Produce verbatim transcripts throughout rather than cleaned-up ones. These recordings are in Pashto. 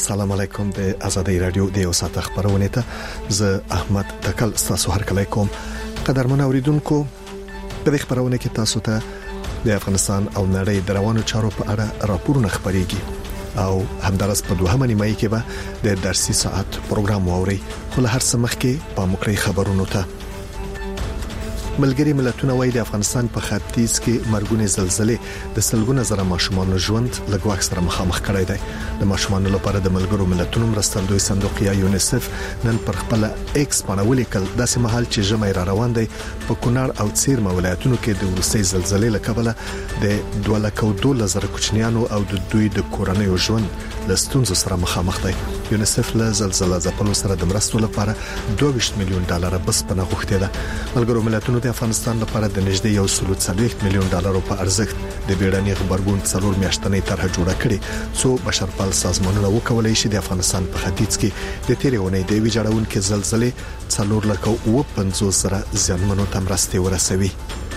السلام علیکم. د آزادۍ رادیو د اوسات خبرونه ته زه احمد تکل تاسو هر کله کوم. قدرمن اوریدونکو، په دې خبرونه کې تاسو ته د افغانستان او نړۍ د روانو چارو په اړه راپورونه خبريږي او همدارس په دوهمه نیمه کې به د درسي ساعت پروګرام ووري. خو له هر څه مخکې په مکرې خبرونو ته ملګری ملتونه وايي د افغانستان په ختیځ کې مرګونې زلزلې د سلګونه زره ماشومان ژوند لګواک سره مخامخ کړی دی. د ماشومان لپاره د ملګرو ملتونو مرستندوی صندوق یا یونیسف نن پر خپل ایکس باندې ولیکل داسې مهال چې ژمي را روان دی په کونړ او څیرمه ولایتونو کې د ورسې زلزلې لکبله د دوه لک او دوه زره کوچنیانو او د دوی د کورنیو ژوند له ستونزو سره مخامخ دی. یونیسف له زلزلې ځپلو سره د مرستو لپاره دوه میلیون ډالر بس پناه غوښتي ده. ملګرو ملتونو د افغانستان لپاره د نږدې یو سل څلوېښت میلیون ډالر په ارزښت د بیړني خبرګون څلور میاشتنۍ طرحه جوړه کړې څو بشرپال سازمانونه وکولای شي د افغانستان په ختیځ کې د تیرې ونې د ویجاړونکو زلزلې څلور لک او پنځوس زره ځانمنو ته مرستې ورسوي.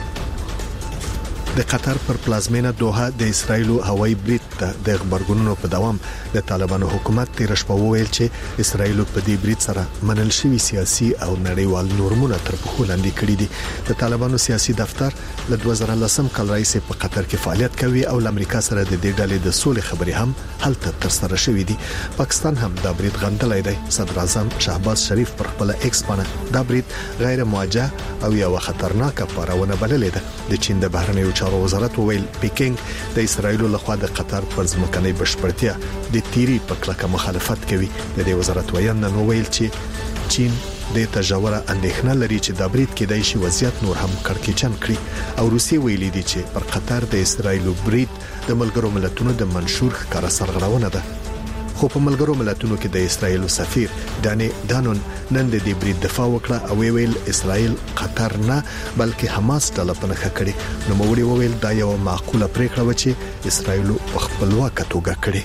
د قطر پر پلازمینه دوحه د اسرایل هوایي بریټ د خبرګونونو په دوام د طالبانو حکومت تیر شپه وویل چې اسرایل په دې بریټ سره منل شوی سیاسي او نړیوال نورمونه تر پخو لاندې کړی دي. د طالبانو سیاسي دفتر له دوه زره لسم کال راځي په قطر کې فعالیت کوي او د امریکا سره د دې ډلې د سولې خبرې هم هلته تر سره شوې دي. پاکستان هم دا بریټ غندلای دی. صدر اعظم شهباز شریف پر خپل ایکس باندې دا بریټ غیر موجه او یو خطرناک پارونه بللې ده. د چین د بهرنیو چارو وزارت ویل پیکینګ د اسرایل لخوا د قطر پر ځمکنۍ بشپړتیا د تیری په کلکه مخالفت کوي. د دې وزارت ویان نن ویل چې چین د تجاوره اندېښنه لري چې د بریټ کې د شي وضعیت نور هم کړکېچن کړي او روسي ویلي دي چې پر قطر د اسرایل بریټ د ملګرو ملتونو د منشور ښکارا سرغړونه ده. خو په ملګرو ملتونو کې د اسرایل سفیر دانی دانون نن د دې بریټ دفاع وکړه او ویل اسرایل قطر نه بلکې حماس ډله پنهخه کړي. نو موري ویل دا یو معقوله پریکړه و چې اسرایل په خپلواک توګه کړي.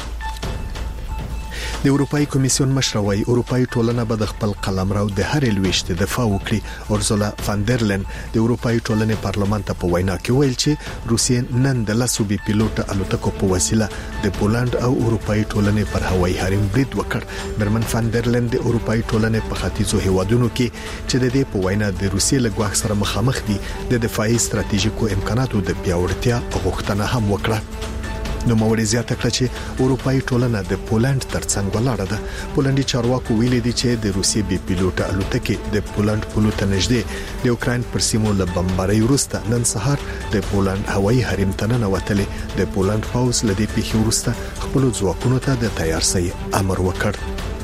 د اروپאי کمیسیون مشر وايي اروپאי ټولنه به د خپل قلمرو د هر لويشت دفاع وکړي. اورزولا فاندرلن د اروپאי ټولنې پارلمان ته په وینا کې ویل چې روسیې نن د لاسو بي پیلوټ الوتکو په وسیله د پولند او اروپאי ټولنې پر هوایي حریم برید وکړ. برمن فاندرلن د اروپאי ټولنې په ختیځو هیوادونو کې چې د دې په وینا د روسیې له ګواښ سره مخامخ دي د دفاعي ستراتیژیکو امکاناتو د پیاوړتیا غوښتنه هم وکړه. نو موري زیاته کړ چې اروپאי ټولنه د پولند ترڅنګ ولاړه ده. پولندي چارواکو ویلي دي چې د روسي بي پیلوټ الوتکې د پولند پولو ته نږدې د اوکرين پر سیمو له بمبارۍ وروسته نن سهار د پولند هوایي حریم ته ننوتلې. د پولند پوز له دې پیښې وروسته خپل ځواکونو ته د تیارسۍ امر وکړ.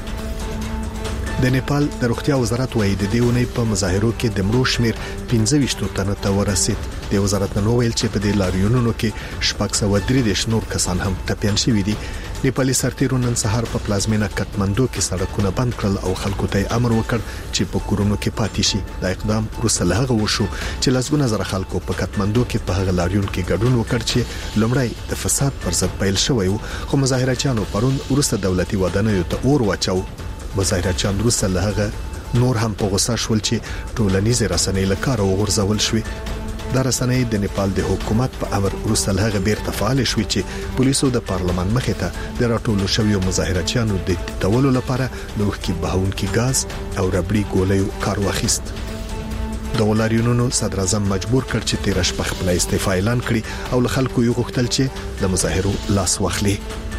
د نیپال د روغتیا وزارت وايي د دیونې په مظاهرو کې د مړو شمیر پنځه ویشت تنو ته ورسید. د وزارت نن ویل چې په دې لاریونونو کې شپږ سوه درې دېرش نور کسان هم ټپيان شوي دي. نیپالي سرتیرو نن سهار په پلازمینه کټمندو کې سړکونه بند کړل او خلکو ته امر وکړ چې په کورونو کې پاتې شي. دا اقدام وروسته له هغه وشو چې لسګونه زره خلکو په کټمندو کې په هغه لاریون کې ګډون وکړ چې لومړی د فساد پر ضد پیل شوی و. خو مظاهرچیانو پرون وروسته دولتي ودانیو ته اور واچو. مظاهرچیان وروسته له هغه نور هم په غوسه شول چې ټولنیز رسنۍ له کار وغورځول شوې. دا رسنۍ د نیپال د حکومت په امر وروسته له هغه بیرته فعال شوې چې پولیسو د پارلمان مخې ته د راټولو شویو مظاهرچیانو د تولو لپاره لوښکي بهونکي غاز او ربړي ګولیو کار واخیست. د ولایتونو صدر اعظم مجبور کړ چې تیر شپه خپل استعفا اعلان کړي او له خلکو یو غوښتل چې د مظاهرو لاس واخلي.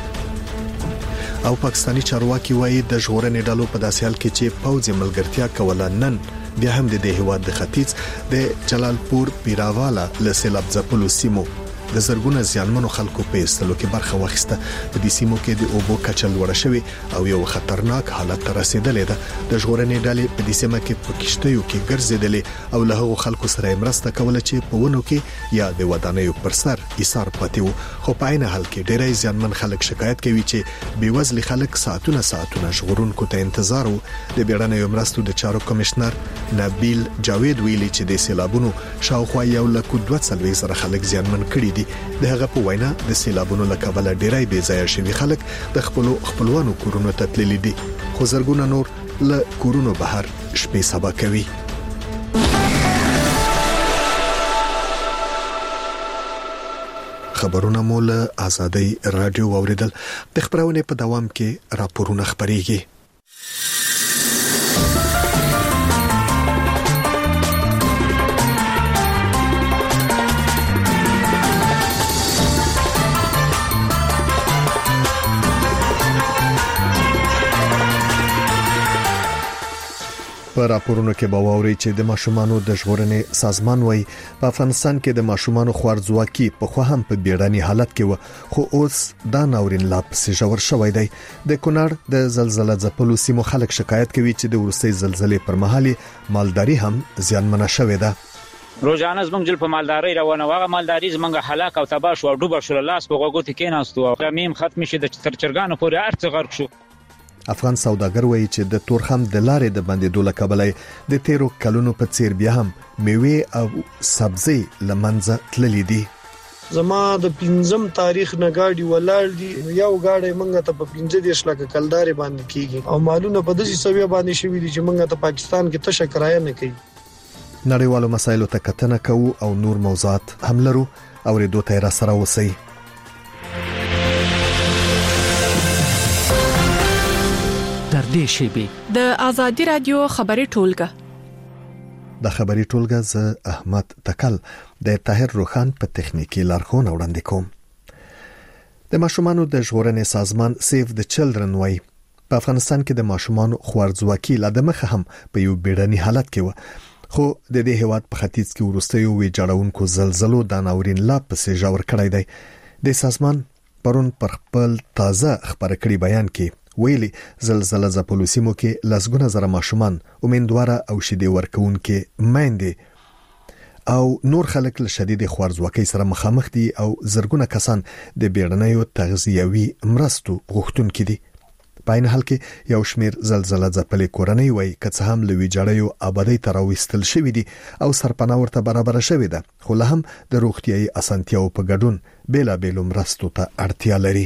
او پاکستانی چارواکي وایي د ژغورنې ډلو په داسې حال کې چې پوځي ملګرتیا کوله نن بیا هم د دې هواد د ختیځ د جلالپور پیراوالا له سیلاب ځپلو سیمو د زرګونه ځانمنو خلکو په استلو کې برخه واخیسته. په دې سیمو کې د اوبو کچه لوړه شوې او یو خطرناک حالت ته رسیدلې ده. د ژغورنې ډلې په دې سیمه کې په کشتیو کې ګرځېدلې او له هغو خلکو سره مرسته کوله چې په ونو کې یا د ودانیو پر سر ایثار پاتې وو. خو په عین حال کې ډېری ځانمن خلک شکایت کوي چې بیوزلي خلک ساعتونه ساعتونه ژغورونکو ته انتظار وو. د بیړنیو مرستو د چارو کمشنر نبیل جاوید ویلي چې د سیلابونو شاوخوا یو لک دوه څلوېښت زره خلک ځانمن کړي دي. د هغه په وینا د سیلابونو له کبله ډېری بې ځایه شوي خلک د خپلو خپلوانو کورونو ته تللي دي. خو زرګونه نور له کورونو بهر شپې سبا کوي. خبرونه مو له آزادۍ رادیو اوریدل. د خبرونه په دوام کې راپورونه خبريږي. په راپورونو کې به واوري چې د ماشومانو د ژغورنې سازمان وایي په افغانستان کې د ماشومانو خوارځواکي په خو هم په بیړني حالت کې و، خو اوس دا ناورین لا پسې ژور شوی دی. د کونړ د زلزلې ځپلو سیمو خلک شکایت کوي چې د ورستۍ زلزلې پر مهال مالداري هم زیانمنه شوې ده. روزانه زمونږ جل په مالداري روانه واغه مالداري زمونږ هلاک او تباہ شو او ډوب شو، لاس په غوګو کې کېناستو او رمیم ختم شي د چرچرګانو پورې ارڅ غرق شو. افغان سوداګر وایي چې د تورخم د لارې د بندیدو له کبله د تیرو کلونو په څیر بیا هم میوه او سبزی لمنځه تللې دي. زما د پنځم تاریخ نه گاډي ولاړ دي، یو گاډي منګه ته په پنځه دیش لکه کلدارې باندې کیږي او مالونه په داسې سوي باندې شوي دي چې منګه ته پاکستان کې تشه کرایه نه کوي. نړیوالو مسایلو ته کتنه کوو او نور موضوعات هم لرو او ریډو ته را سره وسی. در دې شیبه د آزادي رادیو خبري ټولګه د خبري ټولګه ز احمد تکل د طاهر روخان په تخنیکی لارښوونه وړاندې کوم. د ماشومانو د ژغورنې سازمان سیف د چلډرن وای په افغانستان کې د ماشومانو خوارځواکي لادمخه هم په یو بیړني حالت کې و، خو د دې هیواد په ختیځ کې ورستیو وی جوړونکو زلزلو د ناورین لا پسې ژور کړی دی. د سازمان پرون پر خپل تازه خبر کړي بیان کې ویلي زلزلې ځپلو سیمو کې لسګونه زره ماشومان، امیندواره او شیدې ورکوونکې میندې او نور خلک له شدید خوارځواکۍ سره مخامخ دي او زرګونه کسان د بیړنیو تغذیوي مرستو غوښتونکي دي. په عین حال کې یو شمیر زلزلې ځپلې کورنۍ وایي که څه هم له ویجاړیو آبادی ته راوستل شوې دي او سرپناه ورته برابر شوې ده، خو له هم د روغتیايي اسانتیاو په ګډون بیلابېلو مرستو ته اړتیا لري.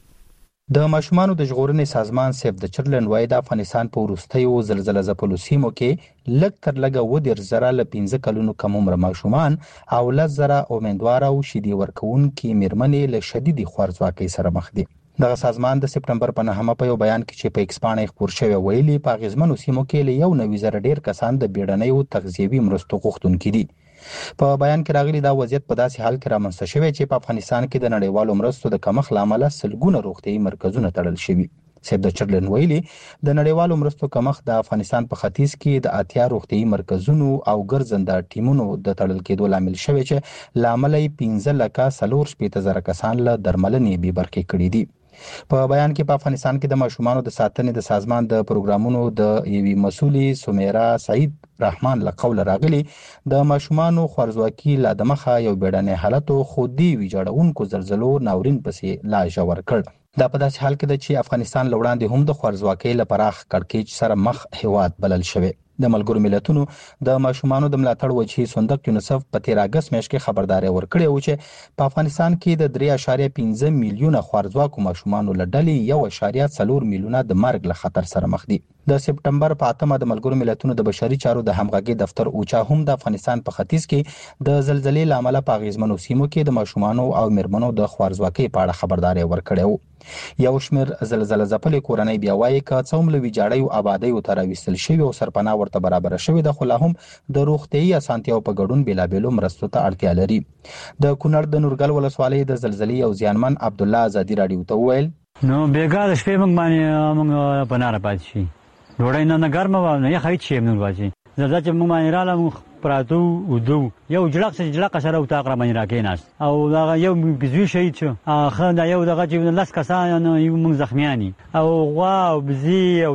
د ماشومانو د ژغورنې سازمان سیف د چلډرن وای د افغانستان په وروستیو زلزلې ځپلو سیمو کې لږ تر لږه و ډیر زره ل پنځه کلونو کم عمر ماشومان او لږ زره امیندواره او شیدې ورکوونکي میرمنې له شدید خوارځواکۍ سره مخ دي. دغه سازمان د سپټمبر په نهمه په یو بیان کې چې په ایکس باندې خبر شوی ویلي په غزمنو سیمو کې له یو نوي زره ډیر کسان د بیړنیو تغذیوي مرستو غوښتونکي دي. په بیان کې راغلي دا وضعیت په داسې حال کې رامنځته شوی چې په افغانستان کې د نړیوالو مرستو د کمښت لامل سلګونه روغتيایي مرکزونه تړل شوي. سیف د چلډرن ویلي د نړیوالو مرستو کمښت د افغانستان په ختیځ کې د اتیا روغتيایي مرکزونو او ګرځنده ټیمونو د تړل کېدو لامل شوی چې لامل یې پنځه لکه څلور شپېته زره کسان له درملنې بې برخې کړي دي. په بیان کې په افغانستان کې د ماشومانو د ساتنې د سازمان د پروګرامونو د یوې مسؤلې سمیرا سعید رحمان له قوله راغلي د ماشومانو خوارځواکي لا دمخه یو بیړنی حالت خو دی ویجاړونکو زلزلو ناورین پسې لا ژور کړ. دا په داسې حال کې ده چې افغانستان له وړاندې هم د خوارځواکۍ له پراخ کړکېچ سره مخ هیواد بلل شوی. د ملګرو ملتونو د ماشومانو د ملاتړ وجهي صندوق یونیسف په تیر اگست میاشت کې خبرداري ورکړې و چې په افغانستان کې د درې اعشاریه پنځه میلیونه خوارځواکو ماشومانو له ډلې یو اعشاریه څلور میلیونه د مرګ له خطر سره مخ دي. د سپټمبر په اتمه د ملګرو ملتونو د بشري چارو د همغږي دفتر اوچا هم د افغانستان په ختیځ کې د زلزلې لامل په غیزمنو سیمو کې د ماشومانو او میرمنو د خوارځواکۍ په اړه خبرداري ورکړې و. یو شمیر زلزلې ځپلې کورنۍ بیا وایي که څه هم له ویجاړیو آبادیو ته راوستل شوي او سرپناه ورته برابر شوې ده، خو لا هم د روغتیايي اسانتیاو په ګډون بیلابېلو مرستو ته اړتیا لري. د کونړ د نورګل ولسوالۍ د زلزلې او زیانمن عبدالله آزادي راډیو ته وویل نو بیګا د شپې موږ باندې موږ په ناره پاتې شي، ډوډۍ نه نه ګرمه وه نه یخه هېڅ شی هم نه ورباسي. زلزله چې موږ باندې راغله موږ پراتو ودو یو جړق چې جړقه سره اتاق را باندې راکېناست او دغه یو بزوي شهید شو، ښه دا یو دغه چې لس کسان یو موږ زخمیان او غوا او بزي او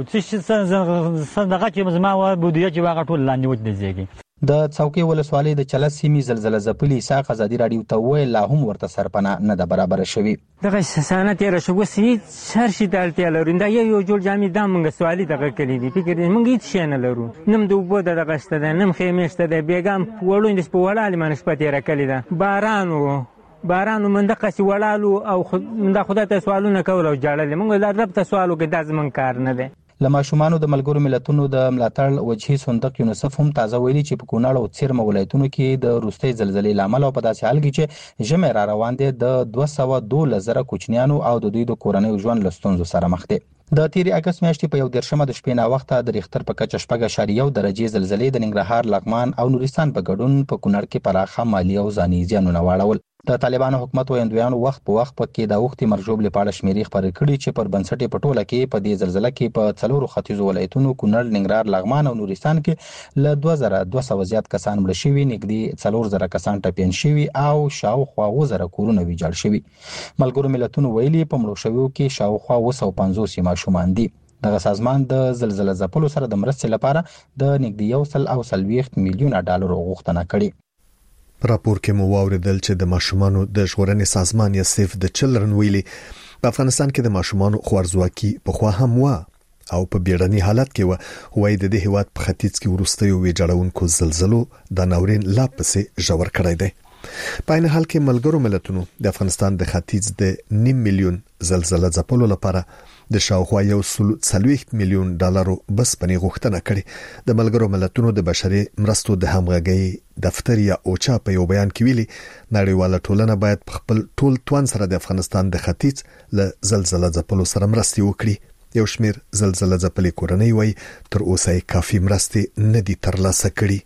څه دغه چې زما بودیه چې هغه ټول لاندې وچ د ځای کې. د څوکۍ ولسوالۍ د چلس سیمې زلزله ځپلي اسحاق ازادي راډیو ته وویل لا هم ورته سرپناه نه ده برابره شوې. دغه سانه تېره شوه اوس هېڅ هر شي ته اړتیا لرو. دا یو یو جوړ جامې دا موږ سوالي دغه کلي دي، فکر دی موږ هېڅ شی نه لرو. نم د اوبو د دغه شته ده، نم خیمې شته ده، بېګا وړوندې شپه وړالې مانه شپه تېره کلې ده، باران و باران و من دقسې وړالو او دا خدای ته سوالونه کول او جاړل. موږ دا رب ته سوال وکړو دا زموږ کار نه دی. له ماشومانو د ملګرو ملتونو د ملاتړ وجهي صندوق یونیسف هم تازه ویلي چې په کونړ او څیرمه ولایتونو کې د وروستۍ زلزلې له امله په داسې حال کې چې ژمی را روان دی د دوه سوه دولس زره کوچنیانو او د دوی د کورنیو ژوند له ستونزو سره مخ دی. د تیری اگست میاشتې په یو دیرشمه د شپې نا وخته د ریختر په کچه شپږ اعشاریه یو درجې زلزلې د ننګرهار، لغمان او نورستان په ګډون په کونړ کې پراخه مالي او ځاني زیانونه واړول. د طالبانو حکومت ویاندویانو وخت په وخت پکې د اوختي مرجوب لپاره شمیرې خبرې کړي چې پر بنسټ په ټوله کې په دې زلزلې کې په څلورو ختیځو ولایتونو کونړ، ننګرهار، لغمان او نورستان کې له دوه زره دوه سوه زیات کسان مړه شوي، نږدې څلور زره کسان ټپیان شوي او شاوخوا اووه زره کورونه ویجاړ شوي. ملګرو ملتونو ویلي په مړو شویو کې شاوخوا اووه سوه پنځوس ماشومان دي. دغه سازمان د زلزلې ځپلو سره د مرستې لپاره د نږدې یو سل او څلوېښت میلیونه ډالرو غوښتنه کړې. راپور کې مو واوریدل چې د ماشومانو د ژغورنې سازمان یا سیف د چلډرن ویلي په افغانستان کې د ماشومانو خوارځواکي په خوا هم و او په بیړني حالت کې و وای د دې هیواد په ختیځ کې ورستیو ویجاړونکو زلزلو د ناورین لا پسې ژور کړی دی. په عین حال کې ملګرو ملتونو د افغانستان د ختیځ د نیم میلیون زلزلې ځپلو لپاره د شاوخوا یو سل څلوېښت میلیون ډالرو بسپنې غوښتنه کړې. د ملګرو ملتونو د بشري مرستو د همغږي دفتر یا اوچا په یو بیان کې ویلي نړیواله ټولنه باید په خپل ټول توان سره د افغانستان د ختیځ له زلزلې ځپلو سره مرستې وکړي. یو شمیر زلزلې ځپلې کورنۍ وای تر اوسه کافي مرستې نه دي ترلاسه کړي.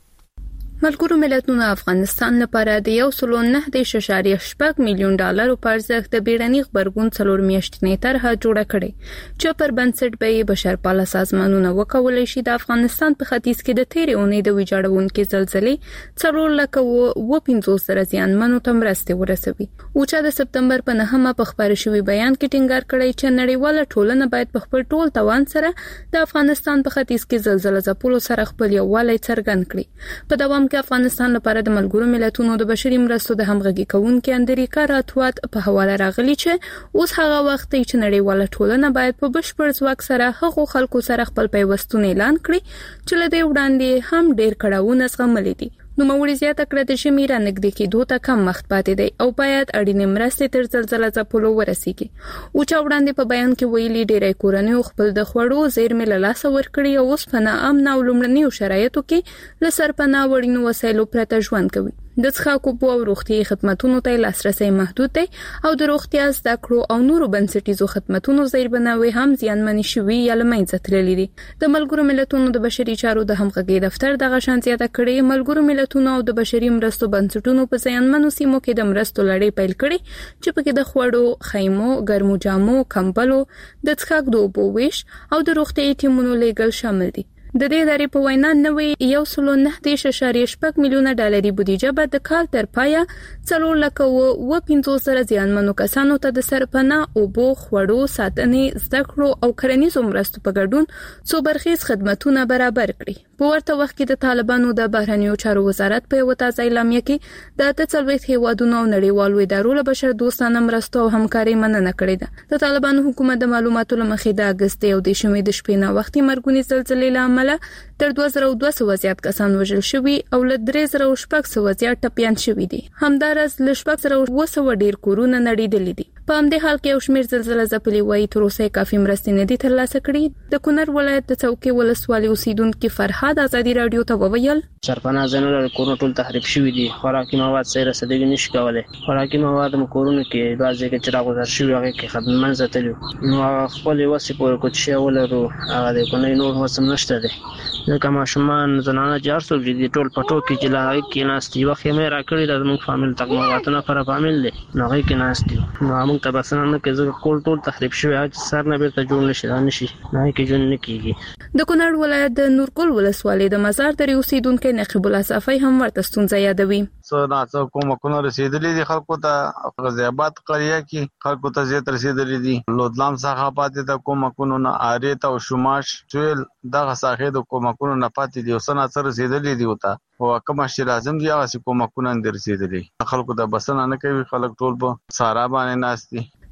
ملګرو ملتونو افغانستان لپاره د یو سل نه دېرش اعشاریه شپږ میلیون ډالرو په ارزښت د بیړني غبرګون څلور میاشتنۍ طرحه جوړه کړې چې پر بنسټ به بشرپاله سازمانونه وکولای شي د افغانستان په ختیځ کې د تیرې اونۍ د ویجاړونکو زلزلې څلور لکه اووه پنځوس زره زیانمنو ته مرستې ورسوي. اوچا د سپتمبر په نهمه په خبرو شوي بیان کې ټینګار کړی چې نړیواله ټولنه باید په خپل ټول توان سره د افغانستان په ختیځ کې زلزلې ځپلو سره خپل یووالی څرګند کړي. په دوام کې افغانستان لپاره د ملګرو ملتونو د بشري مرستو د همغږي کوونکو اندریکا راتوات په حواله راغلی چې اوس هغه وخت چې نړیواله ټولنه باید په بشپړ ځواک سره هغو خلکو سره خپل پیوستون اعلان کړي چې له دې وړاندې هم ډېر کړهونه زغملي دي. نو موري زیاته کړه د ژمي را نږدې کېدو ته کم وخت پاتې دی او باید اړینې مرستې تر زلزلې ځپلو ورسیږي. اوچا وړاندې په بیان کې ویلي ډېری کورنیو خپل د خوړو زیرمې له لاسه ورکړي او اوس په ناامن او لومړنیو شرایطو کې له سرپناه وړینو وسایلو پرته ژوند کوي. د څښاک اوبو او روغتیايي خدماتو ته لاسرسي محدود دی او د روغتیا زده کړو او نورو بنسټیزو خدماتو زیربناوي هم زیانمنې شوي یا له منځه تللي دي. د ملګرو ملتونو د بشري چارو د همغږي دفتر دغه شان زیاته کړې ملګرو ملتونو او د بشري مرستو بنسټونو په زیانمنو سیمو کې د مرستو لړۍ پیل کړي چې پکې د خوړو، خیمو، ګرمو جامو، کمبلو، د څښاک د اوبو ویش او د روغتیايي ټیمونو لیږل شامل دي. د دې ادارې په وینا نوې یو سل نه دېرش اعشاریه شپږ میلیونه ډالري بودیجه به د کال تر پایه څلور لکه اووه پنځوس زره زیانمنو کسانو ته د سرپناه، اوبو، خوړو، ساتنې، زده کړو او کرنیزو مرستو په ګډون څو برخیز خدماتونه برابر کړي. په ورته وخت کې د طالبانو د بهرنیو چارو وزارت په یو تازه اعلامیه کې د اته څلوېښت هیوادونو او نړیوالو ادارو له بشر دوستانه مرستو او همکارۍ مننه کړې ده. د طالبانو حکومت د معلوماتو له مخې د اګست یو دېرشمې د شپې نا وختي مرګونې زلزلې له امله تر دوه زره دوه سوه زیات کسان وژل شوي او له درې زره شپږ سوه زیات ټپیان شوي دي. همدارس له شپږ زره اووه سوه ډیر کورونه نړېدلي دي. په همدې حال کې یو شمېر زلزلې ځپلي وایي تر اوسه کافي مرستې نه دي ترلاسه کړي. د کونړ ولایت د څوکۍ ولسوالۍ اوسیدونکي فرهاد ازادي رادیو ته وویل سرپناه ځایونه کورونه ټول تخریب شوي دي. خوراکي مواد صحیح رسېدګي نشي کولی. خوراکي مواد مو کورونو کې بعض ځای کې چې راغوځار شوي هغې کې خدمت منځته تللي نو هغه خپلې وسې پورې کوچشی ولرو هغه د کونړ نور وس هم نشته دی. ځکه ماشومان زنانه چې هر څوک دي ټول په ټوک کې چې له هغې کېناستي یوه خیمه یې راکړې ده زموږ فامیل تګمواتونه کره فامیل دی نو هغې کېناستي نو موږ ته بسنه نه کوي ځکه کور ټول تخریب شوی هغه چې سر نه بیرته جوړ نه شي دا نه شي نو هغې کې ژوند نه کېږي. د کونړ ولایت د نورګل ولسوالۍ د مزار درې اوسیدونکی نقیب الله صافی هم ورته ستونزه یادوي. څه ناڅه کومکونه رسېدلي دي خلکو ته. غازي آباد قریه کې خلکو ته زیات رسېدلي دي. لودلام څخه پاتې د کومکونو نه آرې ته او شماش ټول دغه ساحې د کومکونو نه پاتې دي او څه ناڅه رسېدلي دي ورته او کومه چې لازم دي هغسې کومکونه هم دي رسېدلي. خلکو ته بسنه نه کوي. خلک ټول په سارا باندې ناست دي.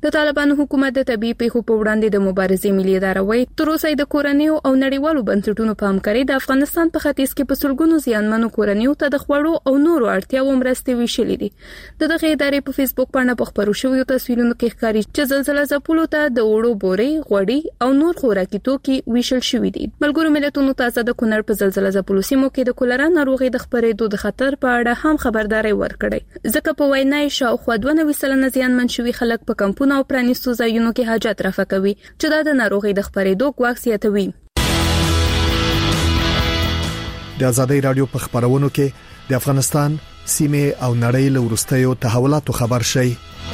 د طالبانو حکومت د طبي پیښو په وړاندې د مبارزې ملي اداره وایي تر اوسه د کورنیو او نړیوالو بنسټونو په همکارۍ د افغانستان په ختیځ کې په سلګونو زیانمنو کورنیو ته د خوړو او نورو اړتیاوو مرستې ویشلې دي. دغه ادارې په فیسبوک باندې په خبرو شویو تصویرونو کې ښکاري چې زلزلہ ځپلو ته د وړو بورې، غوړي او نور خوراکي توکي ویشل شوي دي. ملګرو ملتونو تازه د کونړ په زلزلہ ځپلو سیمو کې د کولرا ناروغي د خپرېدو د خطر په اړه هم خبرداري ورکړې. ځکه په وینا یې شاوخوا دوه نوي سلنه زیانمن شوي خلک په کمپونو او پرانیستو ځایونو کې حاجت رفع کوي چې دا د ناروغي د خپرېدو ګواښ زیاتوي. د ازادۍ رادیو په خبرونو کې د افغانستان سیمه او نړۍ له ورستیو تحولاتو خبر شي.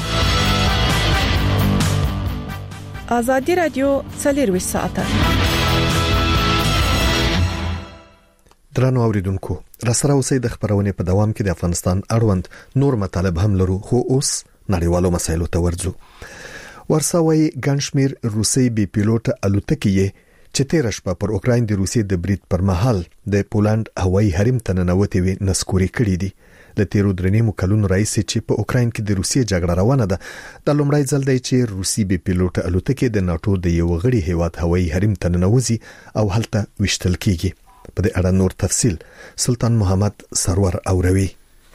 ازادي رادیو څلور ساعته. درنو اوریدونکو، راسره اوسئ د خبرونې په دوام کې د افغانستان اړوند نور مطالب هم لرو، خو اوس نړیوالو مسایلو ته ورځو. ورساوي ګنشمیر روسي بي پیلوټ الوتکې چې تیر شپه پر اوکراین د روسي د برید پر مهال د پولند هوایي حریم ته ننوتې وي نسکوري کړې دي. له تیرو درې نیمو کلونو راځي چې په اوکراین کې د روسي جګړه روانه ده. د لومړی ځل دی چې روسي بي پیلوټ الوتکې د ناتو د یو غړي هیواد هوایي حریم ته ننوځي او هلته وشتل کیږي. په دې اړه نور تفصيل سلطان محمد سرور اوروي.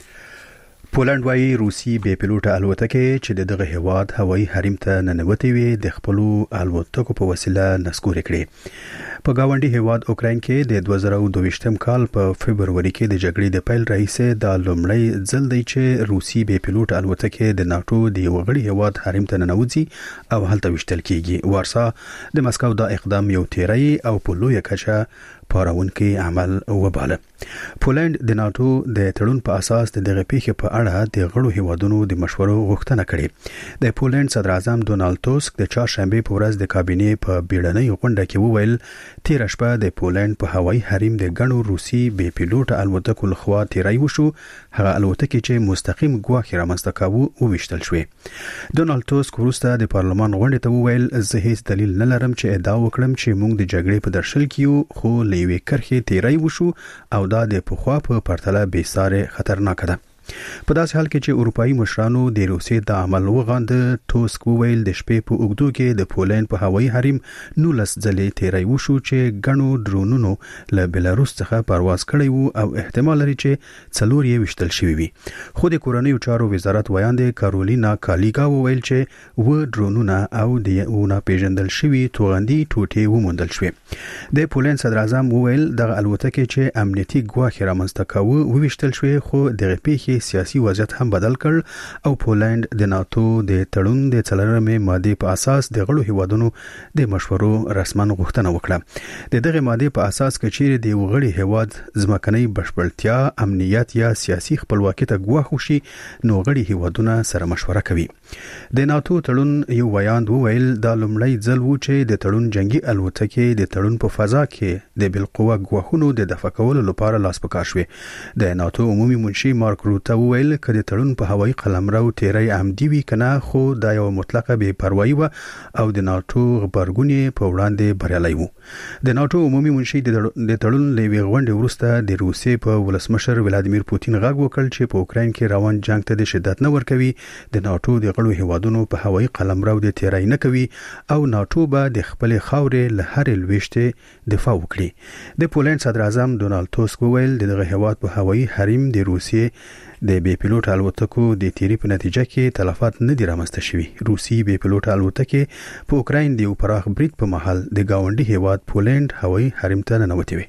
پولند وايي روسي بي پیلوټ الوتکې چې دغه هواد هوایي حریم ته ننوتې وي د خپل الوتکو په وسیله نسکور کړي. په گاونډي هواد اوکراین کې د دوه زره دوه کال په فبرवरी کې د جګړې د پیل راهیسه د لومړی ځل دی چې روسي بي پیلوټ الوتکې د ناتو د یو غړي هواد حریم ته ننوځي او هلته وشتل کیږي. وارسا د مسکو دا اقدام یو تیری او په لوی کچه پارونکي عمل وباله. پولند د ناتو د تړون په اساس د دغه پیښې په اړه د غړو هیوادونو د مشورو غوښتنه کړې. د پولند صدر اعظم ډونالد توسک د چهارشنبه په ورځ د کابینې په بیړنۍ غونډه کې وویل تیر شپه د پولند په هوایي حریم د غنو روسي بي پیلوټ الوتکو لخوا تیرای وشو. هغه الوتکې چې مستقیم ګواښ رامنځته کاوه وویشتل شوې. ډونالد توسک وروسته د پارلمان غونډې ته وویل زه هیڅ دلیل نه لرم چې ادعا وکړم چې موږ د جګړې په درشل کې یو، خو یوې کرخې تیرای وشو او دا د پخوا په پرتله بې ساري خطرناک ده. په داسې حال کې چې اروپאי مشرانو د روسیې د عمل وغاند، توسک وویل د شپې په اوږدو کې د پولند په هوایي حریم نولس ځلې تیرای وشو چې غنو ډرونونو له بلاروس څخه پرواز کړی وو او احتمال لري چې څلور یې وشتل شوی وي. خو د کورنیو چارو وزارت ویاند کارولینا کالیګا وویل چې و ډرونونه او د یونا پیژندل شوی توغندي ټوټې وموندل شوې. د پولند صدر اعظم وویل دغه الوتکې چې امنیتي ګواښ رامنځته کاوه وویشتل شوې، خو دغه پیښې سیاسي وضعیت هم بدل کړ او پولند د ناتو د تړون د څلورمې ماده په اساس د غړو هیوادونو د مشورو رسمن غوښتنه وکړه. د دغه ماده په اساس کچېر د غړي هیواد ځمکنۍ بشپړتیا، امنیت یا سیاسي خپلواکي ته ګواښ وشي نو غړي هیوادونه سره مشوره کوي. د ناتو تړون یو ویاند وویل دا لومړی ځل و چې د تړون جنگي الوتکې د تړون په فضا کې د بالقوه ګواښونو د دفع کولو لپاره لاس پکار شوې. د ناتو عمومي منشي مارک روته وویل چې د تړون په هوایي قلمرو تیری عمدي وی کنه، خو دا یو مطلقه بے پروايي و او د ناتو غبرګونی په وړاندې بریالي وو. د ناتو عمومي منشي د تړون لوي غونډې وروسته د روسیې په ولسمشر ولادیمیر پوتین غږ وکړ چې په اوکراین کې روان جنگ ته د شدت نه ورکوي، د ناتو د غړو هیوادونو په هوایي قلمرو د تیری نه کوي او ناتو به د خپل خاورې له هر لويشته دفاع وکړي. د پولند صدر اعظم ډونالد توسک وویل دغه هیواد په هوایي حریم د روسیې د بي پیلوټ الوتکو د تیری په نتیجه کې تلفات نه دي رامنځته شوي. روسي بي پیلوټ الوتکې په اوکراین د یو پراخ برید په مهال د گاونډي هیواد پولند هوایي حریم ته ننوتې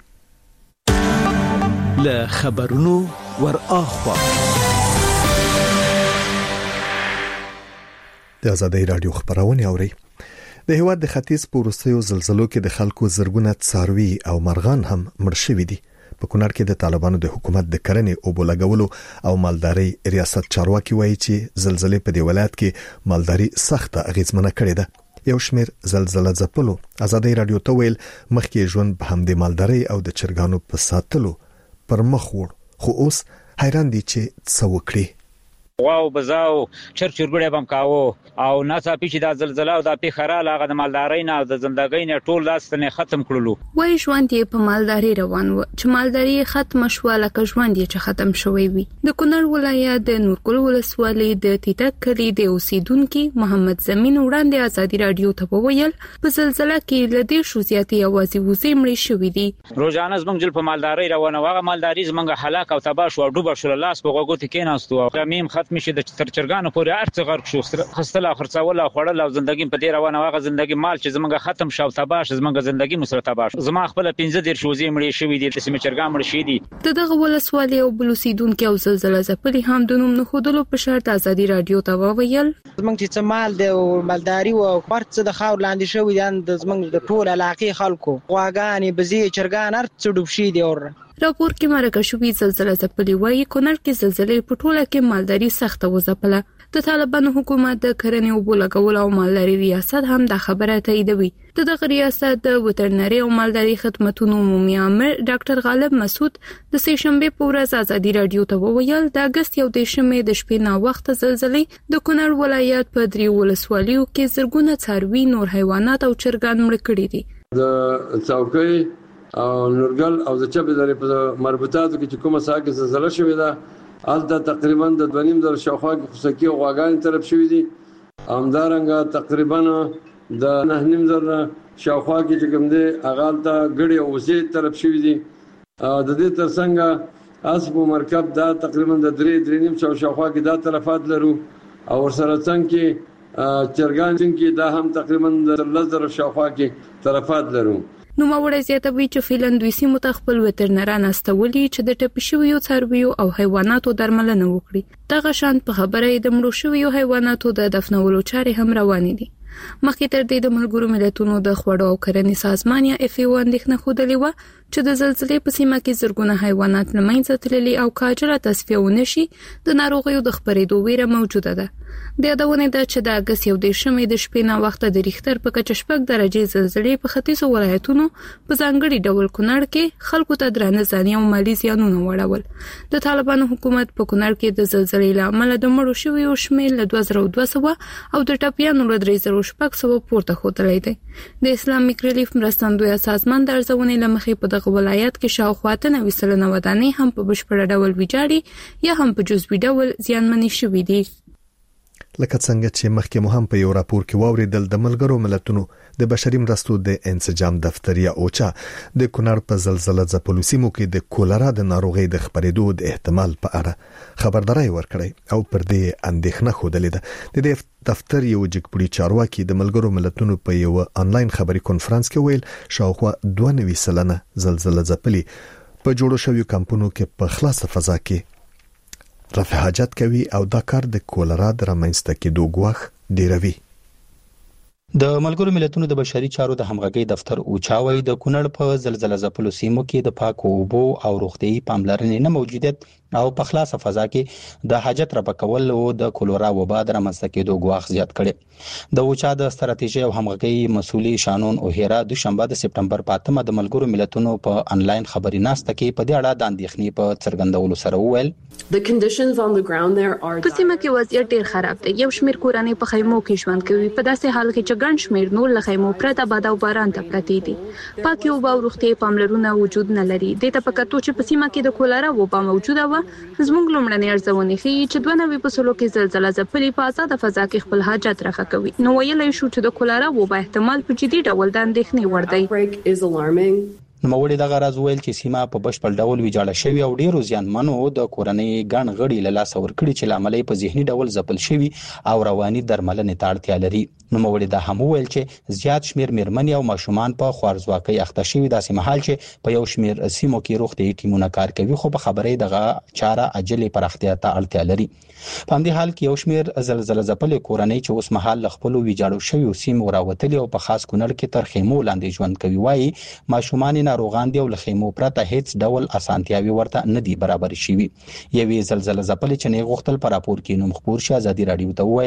وي. له خبرونو ور اخوا د ازادۍ رادیو خبرونه اوري. د هیواد د ختیځ په وروستیو زلزلو کې د خلکو زرګونه څاروي او مرغان هم مړ شوي دي. په کونړ کې د طالبانو د حکومت د کرنې او بولګولو او مالداري ریاست چارواکي وایي چې زلزلې په دی ولایت کې مالداري سخته اغیزمنه کړې ده. یو شمیر زلزلہ ځپلو ازادۍ رادیو ته ویل مخکې ژوند په همدې مالداري او د چرګانو په ساتلو پر مخ وړ، خو اوس حیران دي چې څه وکړي. واو بزاو چر چرګړې بم کاوه او ناڅاپي چې دا زلزلہ او دا پیخره لاغه د مالدارۍ نه د زندګۍ نه ټول لاستنه ختم کړلو. وای ژوند یې په مالداري روان و چې مالداري ختم شو لکه ژوند یې چې ختم شوی وي. د کونړ ولایت د نورګل ولسوالۍ د تیتک کلی د اوسیدونکو محمد زمین وړاندې ازادي رادیو ته وویل په زلزلہ کې لدې شو زیاتې اوازې وزې مړې شوې دي. روزانه زمونږ جل په مالدارۍ روانه واغه مالداري زمونږ هلاک او تباہ شو ډوب شو لاس په غوګو ته کېناستو او میم ختم شي د تر چرګانو پورې ارڅ غرق شو خستل خرڅول او خړل او زندګي په دې روانه واغه زندګي مال چې زمونږ ختم شو تباہ شو زمونږ زندګي مسره تباہ شو. زما خپل پنځه ډیر شو زې مړې شوې دي چې چرګان مړ شي دي. دغه ولسوالۍ او بلوسیدونکو او زلزلہ ځپلي هم د نوم نه خودلو په شرط ازادي رادیو ته وویل زمونږ چې مال د مالداري او خرڅ د خاور لاندې شوې دي د زمونږ د ټول علاقې خلکو غواګانې بزی چرګان ارڅ ډوب شي دي. اور راپور کې مرکه شوې زلزلہ ځپلي وایي کونړ کې زلزلې په ټوله کې مالداري سخته وځپله. د طالبانو حکومت د کرنې او بولګول او مالداري ریاست هم د خبره تاییدوي. دغه ریاست د وترنري او مالداري خدماتو عمومي امر ډاکټر غالب مسعود د سه شنبه په ورځ ازادي رادیو ته وویل د اگست یو د شمې د شپې نا وخت زلزلې د کونړ ولایت په درې ولسوالیو کې زرګونه څاروي نور حیوانات او چرګان مړ کړي دي. د څوکۍ او نورګل او د چبې درې په مربوطاتو کې چې کومه ساعه کې زلزلہ شوې ده الته تقریبا د دویم در شاوخوا کې خصوصي غواګان طرف شوې دي. همدارنګه تقریبا د نه نیم در شاوخوا کې چې کوم دي اغالته ګړې او وزې طرف شوې دي. د دې ترڅنګ اسب مرکب دا تقریبا د درې درې نیم شاوخوا کې دا طرفات لرو او ورسره څنګه کې چرګان چې دا هم تقریبا د لزر شاوخوا کې طرفات لرو. نو موري زیاتوي چې فیلن دوی سیمو ته خپل وترنران استولي چې د ټپي شویو څارویو او حیواناتو درملنه وکړي. دغه شان په خبره د مړو شویو حیواناتو د دفنولو چارې هم روانې دي. مخکې تر دې د ملګرو ملتونو د خوړو او کرنې سازمان یا اف ای او اندېښنه خوده و چې د زلزلې په سیمه کې زرګونه حیوانات لمنځه تللي او کاجره تصفیه ونشي د ناروغیو د خپرېدو ویره موجوده ده. د یادونه ده چې د اگست یو د شمې د شپې نا وخت د ریختر په کچه شپږ درجه زلزلې په ختیځو ولایتونو په ځانګړي ډول کونړ کې خلکو ته درانه ځاني او مالی زیانونه وړول. د طالبانو حکومت په کونړ کې د زلزلې لامل د مړو شویو شمېر له دوه زره دوه سوه او د ټپیانو له درې زره شپږ سوه پورته ښودلی دی. د اسلامیک ریلیف مرستندوی سازمان د ارزونې له مخې په دغه ولایت کې شاوخوا نوي سلنه ودانۍ هم په بشپړه ډول ویجاړي یا هم په جزوي ډول زیانمنې شوې دي. لکه څنګه چې مخکې مو هم په یو راپور کې واوریدل د ملګرو ملتونو د بشري مرستو د انسجام دفتر یا اوچا د کونړ په زلزلہ ځپلو سیمو کې د کولرا د ناروغۍ د خپرېدو د احتمال په اړه خبرداري ورکړې او پر دې اندېښنه خوده ده. د دې دفتر یو جګپړي چارواکي د ملګرو ملتونو په یو انلاین خبري کانفرنس کې ویل شاوخوا دوه نوي سلنه زلزلہ ځپلي په جوړو شویو کمپونو کې په خلاصه فضا کې رفع حاجت کوي او دا کار د کولرا د رامنځته کېدو ګواښ ډیروي. د ملګرو ملتونو د بشري چارو د همغږي دفتر اوچاوي د کونړ په زلزلہ ځپلو سیمو کې د پاکو اوبو او روغتيي پاملرنې نه موجودیت او په خلاصه فضا کې د حاجت رفع کول او د کولرا وبا د رامنځته کېدو ګواښ زیات کړي. د اوچا د ستراتیژي او همغږي مسولي شانون اوهرا د شنبه د سپټمبر په اتمه د ملګرو ملتونو په انلاین خبري ناسته کې په دې اړه د اندېښنې په څرګندولو سره وویل The conditions on the ground there are په سیمه کې وضعیت ډیر خراب دی. یو شمیر کورنۍ په خیمو کې ژوند کوي. په داسې حال کې چې ګڼ شمیر نور له خیمو پرته باد او باران ته پراته دي. پاکي اوبه او روغتي پاملرونه وجود نه لري. د ته پکاتو چې په سیمه کې د کولرا وبا موجوده و زموږ لومړنۍ ارزونه ښیي چې دوه نوي په سلو کې زلزلہ ځپلي په آزاد فضا کې خپل حاجت رفع کوي. نو ویلای شو چې د کولرا وبا احتمال په جدي ډول د اندېښنې وړ دی. نوموړي دغه راز ویل چې سیمه په بشپړ ډول ویجاړه شوې او ډیرو زیانمنو د کورنۍ ګڼ غړي له لاس ورکړي چې لامل په ذهني ډول ځپل شوی او رواني درملنې ته اړتیا لري. نوموړي دا هم ویل چې زیات شمیر میرمنې او ماشومان په خوارځواکۍ اخته شوي داسې مهال چې په یو شمیر سیمو کې روغتيي ټیمونه کار کوي خو په خبرې دغه چاره عاجله پراختیا ته اړتیا لري. په همدې حال کې یو شمیر زلزلہ ځپلې کورنۍ چې اوس مهال له خپل ویجاړو شویو سیمو راوتلي او په خاص کونړ کې تر خیمو لاندې ژوند کوي وایي ماشومان ناروغان دي او له خیمو پرته هیڅ ډول اسانتیاوي ورته نه دي برابر شوي. یوې زلزلہ ځپلې چې نه غوښتل پر راپور کې نوم خبر شي ازادي رادیو ته ویل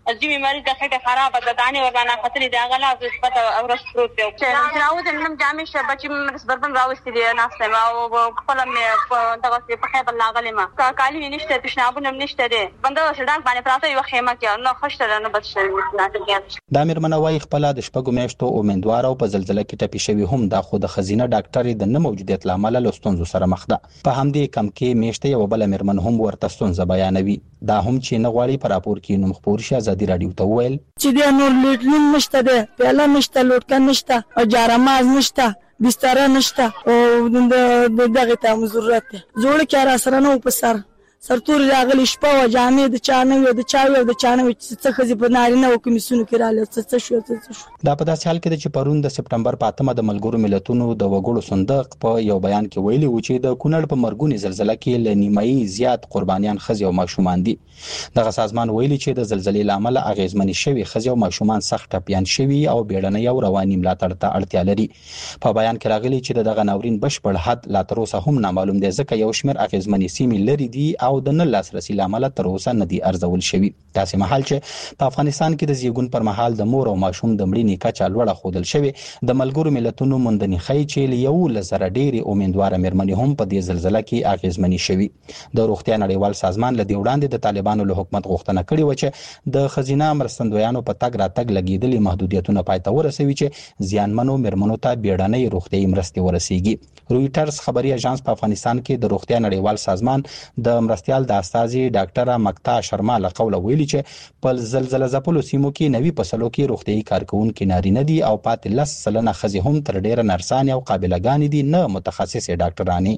ځینې مریض د خټه خراب ده دانه وربانه خطرې دی هغه لا زړه او رس پروت دی چې راوځم نم جامې شه بچی مې بربن راوستي دي ناشته ما او خپل مې دغه په خیبر لاغلی ما کالی نشته تشنابونه نشته دي بنده شډان باندې پراته یو خیمه کې نو خوشته نه بد شي د امرمنه وايي خپل د شپږو میاشتو امیدوار او په زلزلہ کې ټپي شوی هم د خود خزینه ډاکټر د نه موجودیت لامل له ستونزو سره مخ ده په همدې کم کې میشته یو بل امرمن هم ورته ستونزه بیانوي دا هم چې نه غواړي پر راپور کې نوم خبر شي ازادي رادیو ته ویل چې د نور لیټرین نشته ده پیاله نشته لوټکا نشته او جارماز نشته بستر نشته او د دغه ته ضرورت جوړ کې را سره نو په سر سرتور راغلی شپه و جامې د چانه یو د چاوي د چانه چې څه خزي په نارینه او کمیسونو کې رااله څه شو څه شو دا په داسې حال کې چې پرون د سپټمبر په اتمه د ملګرو ملتونو د وګړو صندوق په یو بیان کې ویلي و چې د کونړ په مرګونی زلزلہ کې ل نیمایي زیات قربانیان خزي او ماشومان دي دغه سازمان ویلي چې د زلزلې لامل اغیزمنې شوی خزي او ماشومان سخت ټپيان شوی او بیړنۍ او رواني ملاتړ ته اړتیا لري په بیان کې راغلي چې دغه ناورین بشپړ حد لا تر اوسه هم نامعلوم دی ځکه یو شمېر اغیزمنې سیمې لري دي او د نه لاسرسي لامل تر اوسه نه دی ارزول شوی تاسو مهال چې په افغانستان کې د زیګون پر مهال د مور او ماشوم د مړینې کچه لوړه خودل شوی د ملګرو ملتونو مندني خی چې یو لزر ډېری امیدوار مېرمنې هم په دې زلزلہ کې اغیزمنې شوی د روغتیا نړیوال سازمان له وړاندې د طالبانو له حکومت غوښتنه کړې و چې د خزینه مرستندویانو په تګ راتګ لګیدلې محدودیتونه پای ته ورسوي چې زیانمنو مېرمنو ته بیړنۍ روغتیايي مرستې ورسیږي رويټرز خبري اژانس په افغانستان کې د روغتیا نړیوال سازمان د مرستيال د استاذي ډاکټر مکتا شرما له قوله ویلي چې په زلزلہ ځپلو سیمو کې نوي فصلو کې روغتيايي کارکونکو نارینه دي او پاتې لس سلنه خزي هم تر ډیره نرسان او قابلګان دي نه متخصص ډاکټرانی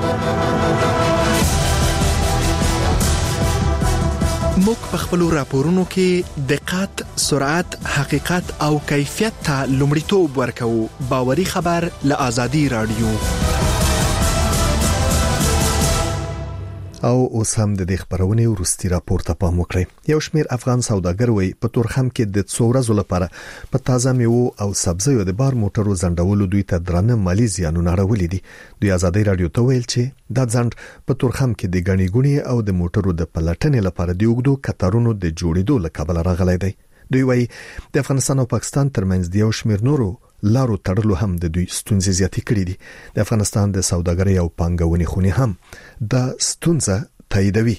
موږ په خپل راپورونو کې دقت، سرعت، حقیقت او کیفیت ته لومړیتوب ورکوو. باوري خبر له آزادي رادیو. او اوس هم د دې خبرونې ورستي راپور ته پام وکړئ. یو شمېر افغان سوداګر وي په تورخم کې د څو ورځې لپاره په تازه میوه او سبزیو د بار موټرو زندولو دوی ته درنه مالی زیانونه راولي دي. دوی آزادي رادیو ته ویل چې دا ځند په تورخم کې د غنی ګونی او د موټرو د پلټنې لپاره د یوګدو کتارونو د جوړېدو لپاره راغلي دي. دوی وایي د افغانستان او پاکستان ترمنځ د یو شمېر نورو لارو تړلو هم د دوی ستونزې زیاتې کړې دي. د افغانستان د سوداګرۍ او پانګونې خونې هم د ستونزه تاییدوي.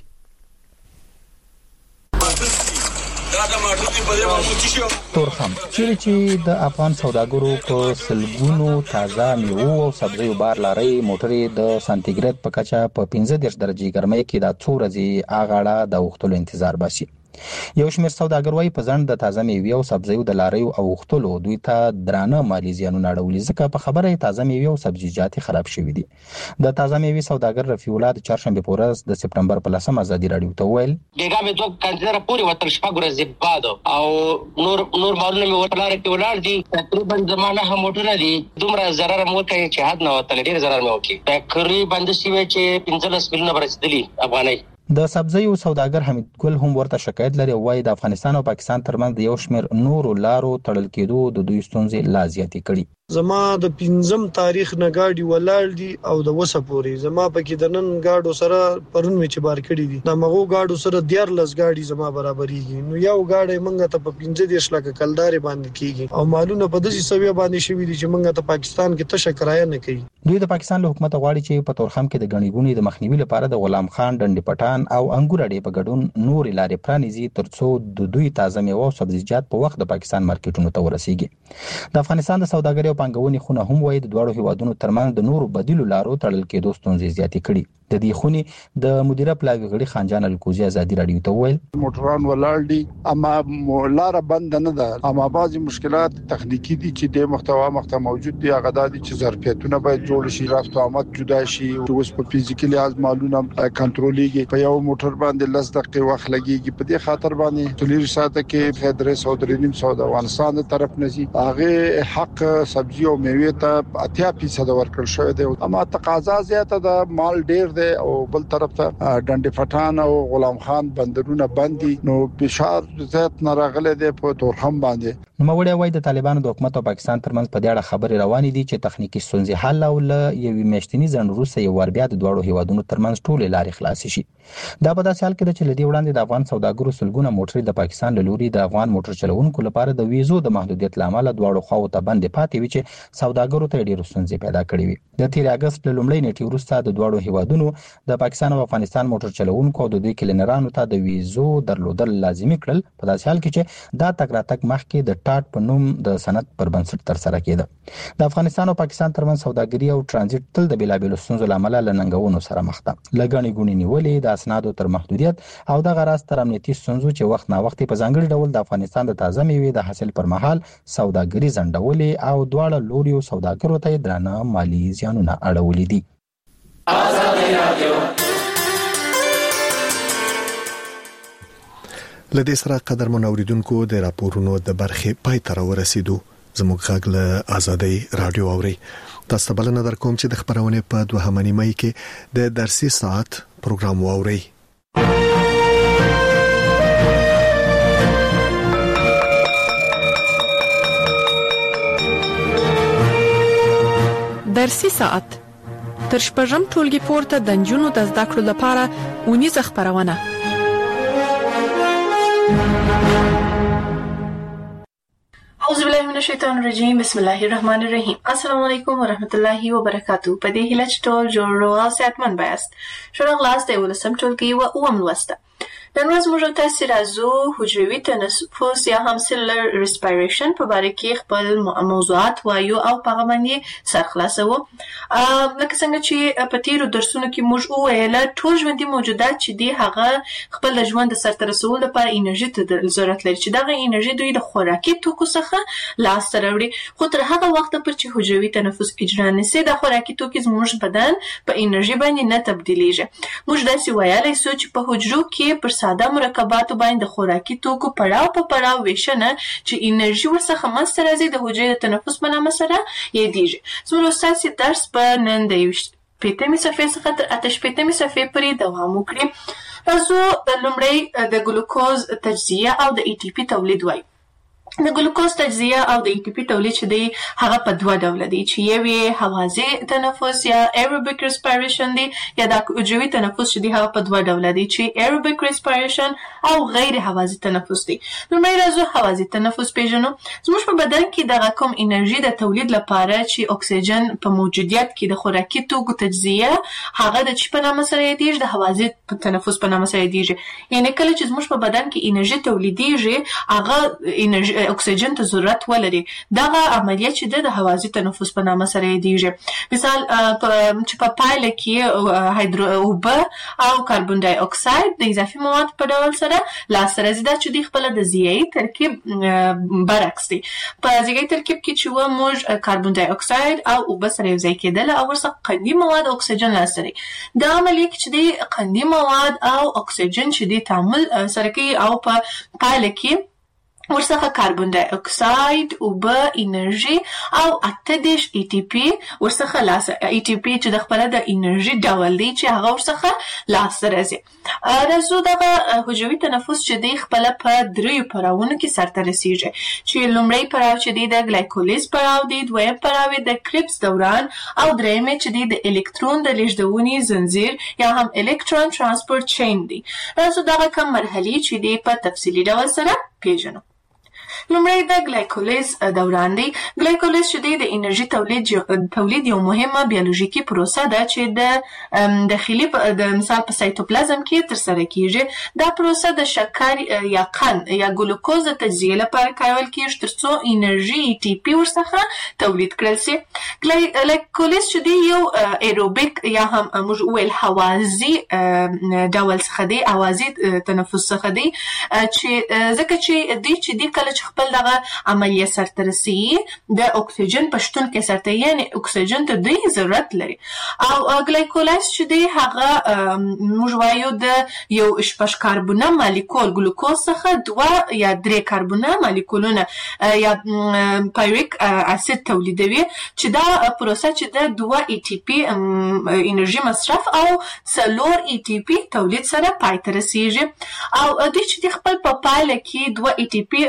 تورخم چیرې چې د افغان سوداګرو په سلګونو تازه میوه او سبزیو بار لاري موټرې د سانتیګریډ په کچه په پنځه دېرش درجه ګرمۍ کې د څو ورځې اغاړه د وختلو انتظار باسي. یو شمېر سوداګر وايي په ځند د تازه میوه او سبزیو د لاریو او وختلو دوی ته درانه مالی زیانونه اړولي ځکه په خبره تازه میوه او سبزیجات خراب شوي دي. د تازه میوه سوداګر رفیع الله د چهارشنبه په ورځ د سپټمبر په لسمه آزادي رادیو ته ویل دغه مې دوه کنټینر پوری وتر شپږ ورځې بعد او نور نور مالونه مې ورلاره کې ولاړ دي تقریبا زمانه هم موټر دي دومره zarar مو کوي چې حد نه وتل ډیر zarar مې وکي تقریبا د سیمه چې پنځلس میلیونه برسېدلی افغانۍ. د سبزیو سوداګر حمید ګل هم ورته شکایت لري وایي د افغانستان او پاکستان ترمنځ د یو شمېر نورو لارو تړل کېدو د دوی ستونزې لا زیاتې کړي. زما د پنځم تاریخ نه گاډي ولاړ دي او د وسه پوري زما پکې د نن گاډو سره پرون می چې بار کړی دي د مغو گاډو سره ډیر لس گاډي زما برابرېږي نو یو گاډي منګه ته په پنځه دیش لکه کلدارې باندې کیږي او مالونه په داسې سویه باندې شوی دي چې منګه ته پاکستان کې تشه کرایه نه کوي. دوی د پاکستان له حکومت غواړي چې په تورخم کې د غنیګونی د مخنیوي لپاره د غلام خان ډنډ پټان او انګور اډې په ګډون نور لارې پرانیزي ترڅو د دوی تازه میوه او سبزیجات په وخت د پاکستان مارکیټونو ته ورسیږي. د افغانستان د سوداګرۍ او پانګونې خونه هم وایي د دوړو هیوادونو ترمنځ د نورو بدیلو لارو تړل کېدو ستونزې زیاتې کړي. د دې خونې د مدیره پلاوی غړي خانجان الکوزی آزادي رادیو ته ویل موټران ولاړ دي اما لار بند نه ده اما بعضی مشکلات تخنیکی دي چې د محتوا مخته موجود دي هغه د چې ظرفیتونه باید جوړ شي رفت او آمد جدا شي اوس په فزیکلی از معلومه کنټرولېږي په یو موټر باندې لس دقیقې وخت لګيږي په دې خاطر باندې تلیر ساته کې خدای سودرینیم سود افغانستان طرف نشي هغه حق سبزی او میوه ته اتیا فیصد ورکړل شوی دی اما تقاضا زیاته ده مال ډیر او بل طرف ته ډنډ پټان او غلام خان بندرونه بندي نو بشار زیات ناراغله ده په تورخم باندې. نوموړی وایي د طالبانو د حکومت او پاکستان ترمنځ په دې اړه خبرې روانې دي چې تخنیکي ستونزې حل او له یوې میاشتني ځنډ وروسته یو وار بیا د دواړو هیوادونو ترمنځ ټولې لارې خلاصې شي. دا په داسې حال کې ده چې له دې وړاندې د افغان سوداګرو سلګونه موټرې د پاکستان له لوري د افغان موټر چلوونکو لپاره د ویزو د محدودیت له امله دواړو خواو ته بندې پاتې وي چې سوداګرو ته ډېرې ستونزې پیدا کړې وي. د تیر اګست له لومړۍ نیټې وروسته د دواړو هیوادونو د پاکستان او افغانستان موټر چلوونکو او د دوی کلینرانو ته د ویزو درلودل لازمي کړل، په داسې حال کې چې دا تګ راتګ مخکې د ټاټ په نوم د سند پر بنسټ ترسره کېده. د افغانستان او پاکستان ترمنځ سوداګري او ترانزیت تل د بېلابېلو ستونزو له امله له ننګونو سره مخ ده. له ګڼې ګوڼې نیولې د اسنادو تر محدودیت او دغه راز تر امنیتي ستونزو چې وخت نا وخت په ځانګړي ډول د افغانستان د تازه میوې د حاصل پر مهال سوداګري ځنډولې او دواړه لوريو سوداګرو ته درانه مالي زیانونه اړولې دي. لدې سره قدرمن اوریدونکو د راپورونو د برخې پای ته ورسېدو. زموږ غږ له آزادۍ رادیو اوري. تاسو ته بلنه درکوم چې د خبرونه په دوهمه نیمه کې د درسي ساعت پروګرام واوري. درسي ساعت تر شپږم ټولګي پورته د نجونو د زده کړو لپاره ونیزه خبرونه. اعوذ بالله من الشیطان الرجیم، بسم الله الرحمن الرحیم. السلام علیکم ورحمت الله وبرکاتہ. په دې هیله چې ټول جوړ او صحتمند بایاست. شنو غلاس د ولسم ټولګي او اوم لوسته. نن ورځ موږ تاسو راځو حجروي تنفس یا هم سیلولر ریسپایریشن په اړه کې خپل موضوعات وایو او په هغه باندې سر خلاصو. لکه څنګه چې په تیرو درسونو کې موږ وویل ټول ژوندي موجودات چې دي هغه خپل ژوند سره رسول لپاره انرژي ته ضرورت لري چې دغه انرژي دوی د خوراکي توکو څخه لاس ته راوړي. خو تر هغه وخت پورې چې حجروي تنفس اجرا نشي د خوراکي توکو زموږ بدن په انرژي باندې نه تبدیلیږي. موږ داسې ویلای شو چې په حجرو کې پر ساده مرکباتو باندې خوراکي توکو پړاو په پړاو ویشنه چې انرژي ورڅخه منځته راځي د حجرې د تنفس په نامه سره یادېږي. زموږ استاد درس په نن د شپږمې صفحې څخه تر اته شپږمې صفحې پورې دوام وکړي. راځو لومړی د ګلوکوز تجزیه او د ای ټي پی تولید وایو. د ګلوکوز تجزیه او د ای ټي پی تولید چې دی هغه په دوه ډوله دي چې یو هوازی تنفس یا ایروبیک ریسپایریشن دی یا د حجروي تنفس چې دی هغه په دوه ډوله دي چې ایروبیک ریسپایریشن او غیر هوازی تنفس دی. لومړی راځو هوازی تنفس پیژنو. زموږ په بدن کې دغه کوم انرژي د تولید لپاره چې اکسیجن په موجودیت کې د خوراکي توکو تجزیه هغه د چی په نامه سره یادېږي د هوازی تنفس په نامه سره یادېږي. یعنی کله چې زموږ په بدن کې انرژي تولیدېږي هغه انرژي اکسیجن ته ضرورت ولري. دغه عملیات چې د هوازی تنفس په نامه سره یادېږي. مثال چې په پایله کې هایدرو اوبه او کاربن ډای اکساید د اضافي مواد په ډول سره لاسته راځي. دا چې د خپل د ضیاعي ترکیب برعکس دی. په ضیاعي ترکیب کې چې و موږ کاربن ډای اکساید او اوبه سره یوځای کېدل او ورڅخه قندي مواد او اکسیجن لاسته راځي. دا عملیات چې د قندي مواد او اکسیجن چې د تعامل سره کوي او په پایله کې ورڅخه کاربن ډای اکساید، اوبه، انرژي او اته دېرش ای ټي پی ورڅخه لاسته ای ټي پی چې د خپل د انرژي ډول دی چې هغه ورڅخه لاسته راځي. راځو دغه حجروي تنفس چې دی خپل په دریو پړاوونو کې سرته رسیږي چې لومړی پړاو چې دی د ګلایکولیز پړاو دی، دویم پړاو د کریبس دوران او دریم چې دی د الکترون د لیږدونې زنجیر یا هم الکترون ترانسپورت چین دی. راځو دغه کوم مرحلې چې دی په تفصیلي ډول سره پیژنو. لومړی د ګلایکولیز دوران دی. ګلایکولیز چې دی د انرژي تولید تولید یو مهمه بیولوژیکي پروسه ده چې د داخلي د مثال په سایتوپلازم کې ترسره کیږي. دا پروسه د شکر یا قند یا ګلوکوز د تجزیه لپاره کارول کیږي ترڅو انرژي ای ټي پی ورڅخه تولید کړل شي. ګلایکولیز چې دی یو ایروبیک یا هم موږ ویل هوازی ډول څخه دی، هوازی تنفس څخه دی چې ځکه چې دی چې دی کله خپل دغه عملیه سرته رسي د اکسیجن په شتون کې سرته یعنی اکسیجن ته دی ضرورت لري. او ګلایکولیز چې دی هغه موږ وایو د یو شپږ کاربونه مالیکول ګلوکوز څخه دوه یا درې کاربونه مالیکولونه یا پایریک اسید تولیدوي چې دا پروسه چې د دوه ای ټي پی انرژي مصرف او څلور ای ټي پی تولید سره پای ته رسیږي. او د چې خپل په پایله کې دوه ای ټي پی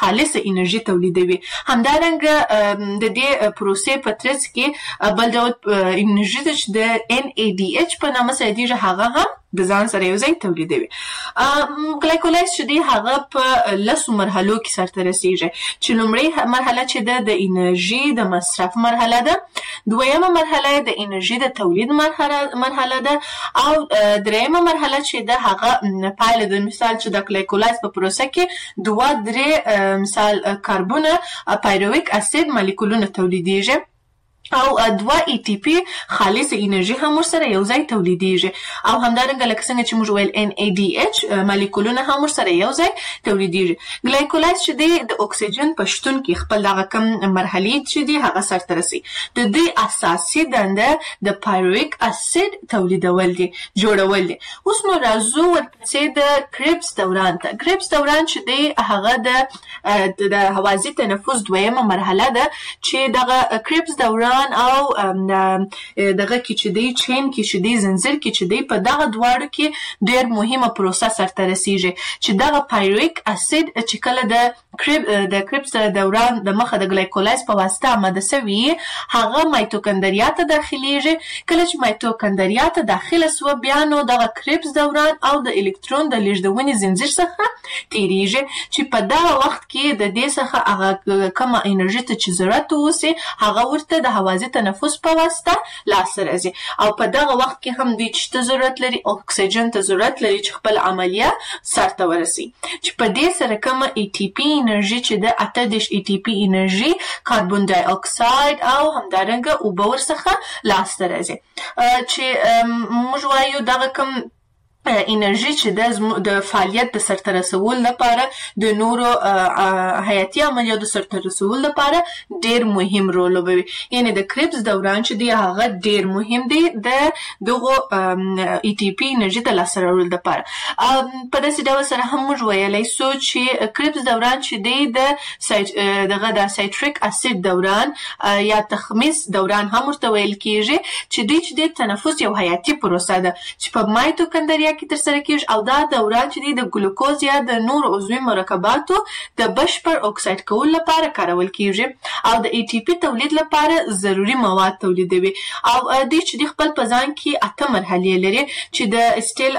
خالصه انرژي تولیدوي. همدارنګه د دې پروسې په ترڅ کې بل ډول انرژي چې د ان ای ډي ایچ په نامه سره دی هغه هم د ځان سره یو ځای تولیدوي. ګلایکولاایز چې دی هغه په لسو مرحلو کې سرته رسیږي چې لومړی مرحله چې ده د انرژي د مصرف مرحله ده، دویمه مرحله د انرژي د تولید مرحله ده او دریمه مرحله چې ده هغه پایله د مثال چې د ګلایکولاایز په پروسه کې دوه درې مثال کاربونه پایرویک اسید مالیکولونه تولیدیږي او دوه ای ټي پی خالص انرژي هم ورسره یو ځای تولیدیږي او همدارنګه لکه څنګه چې موږ ویل ان ای ډي ایچ مالیکولونه هم ورسره یو ځای تولیدیږي. ګلایکولاایز چې دی د اکسیجن په شتون کې خپل دغه کم مرحلې چې دی هغه سرته رسي. د دې اساسي دنده د پایرویک اسید تولیدول دي، جوړول دي. اوس نو راځو ورپسې د کریبس دوران ته. کریبس دوران چې دی هغه د د هوازي تنفس دویمه مرحله ده چې دغه کریبس دوران او دغه کې چې دی چین کې چې دی زنجیر کې چې دی په دغه دواړو کې ډېر مهمه پروسه سرته رسیږي چې دغه پایرویک اسید چې کله د کریب د کریبس دوران د مخه د ګلایکولاایز په واسطه آماده سوي هغه مایتوکندریا ته داخليږي. کله چې مایتوکندریا ته داخله سو بیا نو دغه کریبس دوران او د الکترون د لیږدونې زنجیر څخه تیریږي چې په دغه وخت کې د دې څخه هغه کومه انرژي ته چې ضرورت وسی هغه ورته د هوازي تنفس په واسطه لاسته راځي او په دغه وخت کې هم دوی چې ضرورت لري اکسیجن ته ضرورت لري چې خپل عملیه سرته ورسي چې په دې سره کومه ای ټي پی انرژي چې د اته دېرش ای ټي پی انرژي کاربن ډای اکساید او همدارنګه اوبه ورڅخه لاسته راځي چې موږ وایو دغه کوم انرژي چې د فعالیت د سرته رسول لپاره د نورو حیاتي عملیاتو سرته رسول لپاره ډیر مهم رول لوبوي. یعنی د کریبس دوران چې دی هغه ډیر مهم دی د دغه ای ټي پی انرژي د لاسته راوړلو لپاره. په داسې ډول سره هم موږ ویلی سو چې کریبس دوران چې دی د دغه د سایتریک اسید دوران یا تخمیس دوران هم ورته ویل کیږي چې دی چې د تنفس یو حیاتي پروسه ده چې په مایتوکندریا کې تر سره کیږي او دا دوران چې دی د ګلوکوز یا د نور عضوي مرکباتو د بشپړ اکساید کولو لپاره کارول کیږي او د ای ټي پی تولید لپاره ضروري مواد تولیدوي او دوی چې دی خپل په ځان کې اته مرحلې لري چې د اسټیل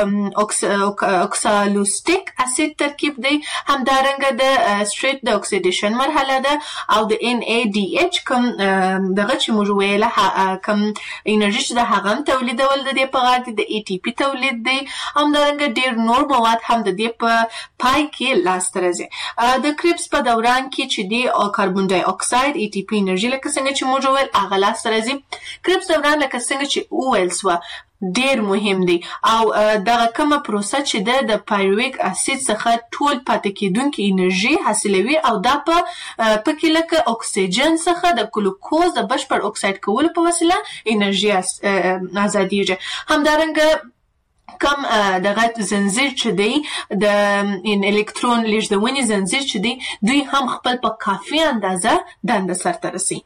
او اوکسالوستیک اسید ترکیب دی، همدارنګه د سټریټ د اکسیډیشن مرحله ده او د ان ای ډي ایچ کوم دغه چې موږ ویله کوم انرژي چې د هغه تولیدول د دې په غاړه کې د ای ټي پی تولید دی، همدارنګه ډیر نور مواد هم د دې په پای کې لاسته راځي. د کریبس په دوران کې چې دی او کاربن ډای اکساید ای ټي پی انرژي لکه څنګه چې موږ ویل هغه لاسته راځي. کریبس دوران لکه څنګه چې وویل سو ډیر مهم دی او دغه کومه پروسه چې ده د پایرویک اسید څخه ټول پاتې کېدونکې انرژي حاصلوي او دا په پکې لکه اکسیجن څخه د ګلوکوز د بشپړ اکساید کولو په وسیله انرژي ازادیږي. همدارنګه کم دغه زنجیر چې دی د الکترون لیږدونې زنجیر چې دی دوی هم خپل په کافي اندازه دنده سرته رسي.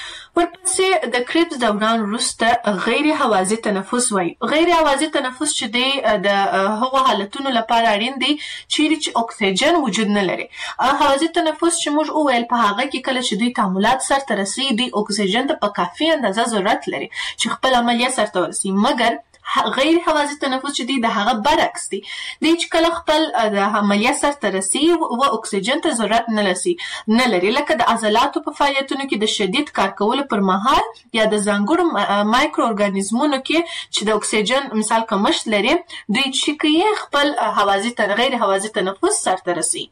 ورپسې د کریبس دوران وروسته غیر هوازي تنفس وایي. غیر هوازي تنفس چې دی د هغو حالتونو لپاره اړین دی چیرې چې اکسیجن وجود نه لري. هوازي تنفس چې موږ وویل په هغه کې کله چې دوی تعاملات سرته رسي دوی اکسیجن ته په کافي اندازه ضرورت لري چې خپل عملیه سرته ورسي، مګر غیر هوازي تنفس چې دی د هغه برعکس دی. دی چې کله خپل د عملیه سرته رسي و اکسیجن ته ضرورت نه لري نه لري لکه د عضلاتو په فعالیتونو کې د شدید کار کولو پر مهال یا د ځانګړو مایکرو ارګانیزمونو کې چې د اکسیجن مثال کمښت لري دوی چې کوي خپل هوازي غیر هوازي تنفس سرته رسي.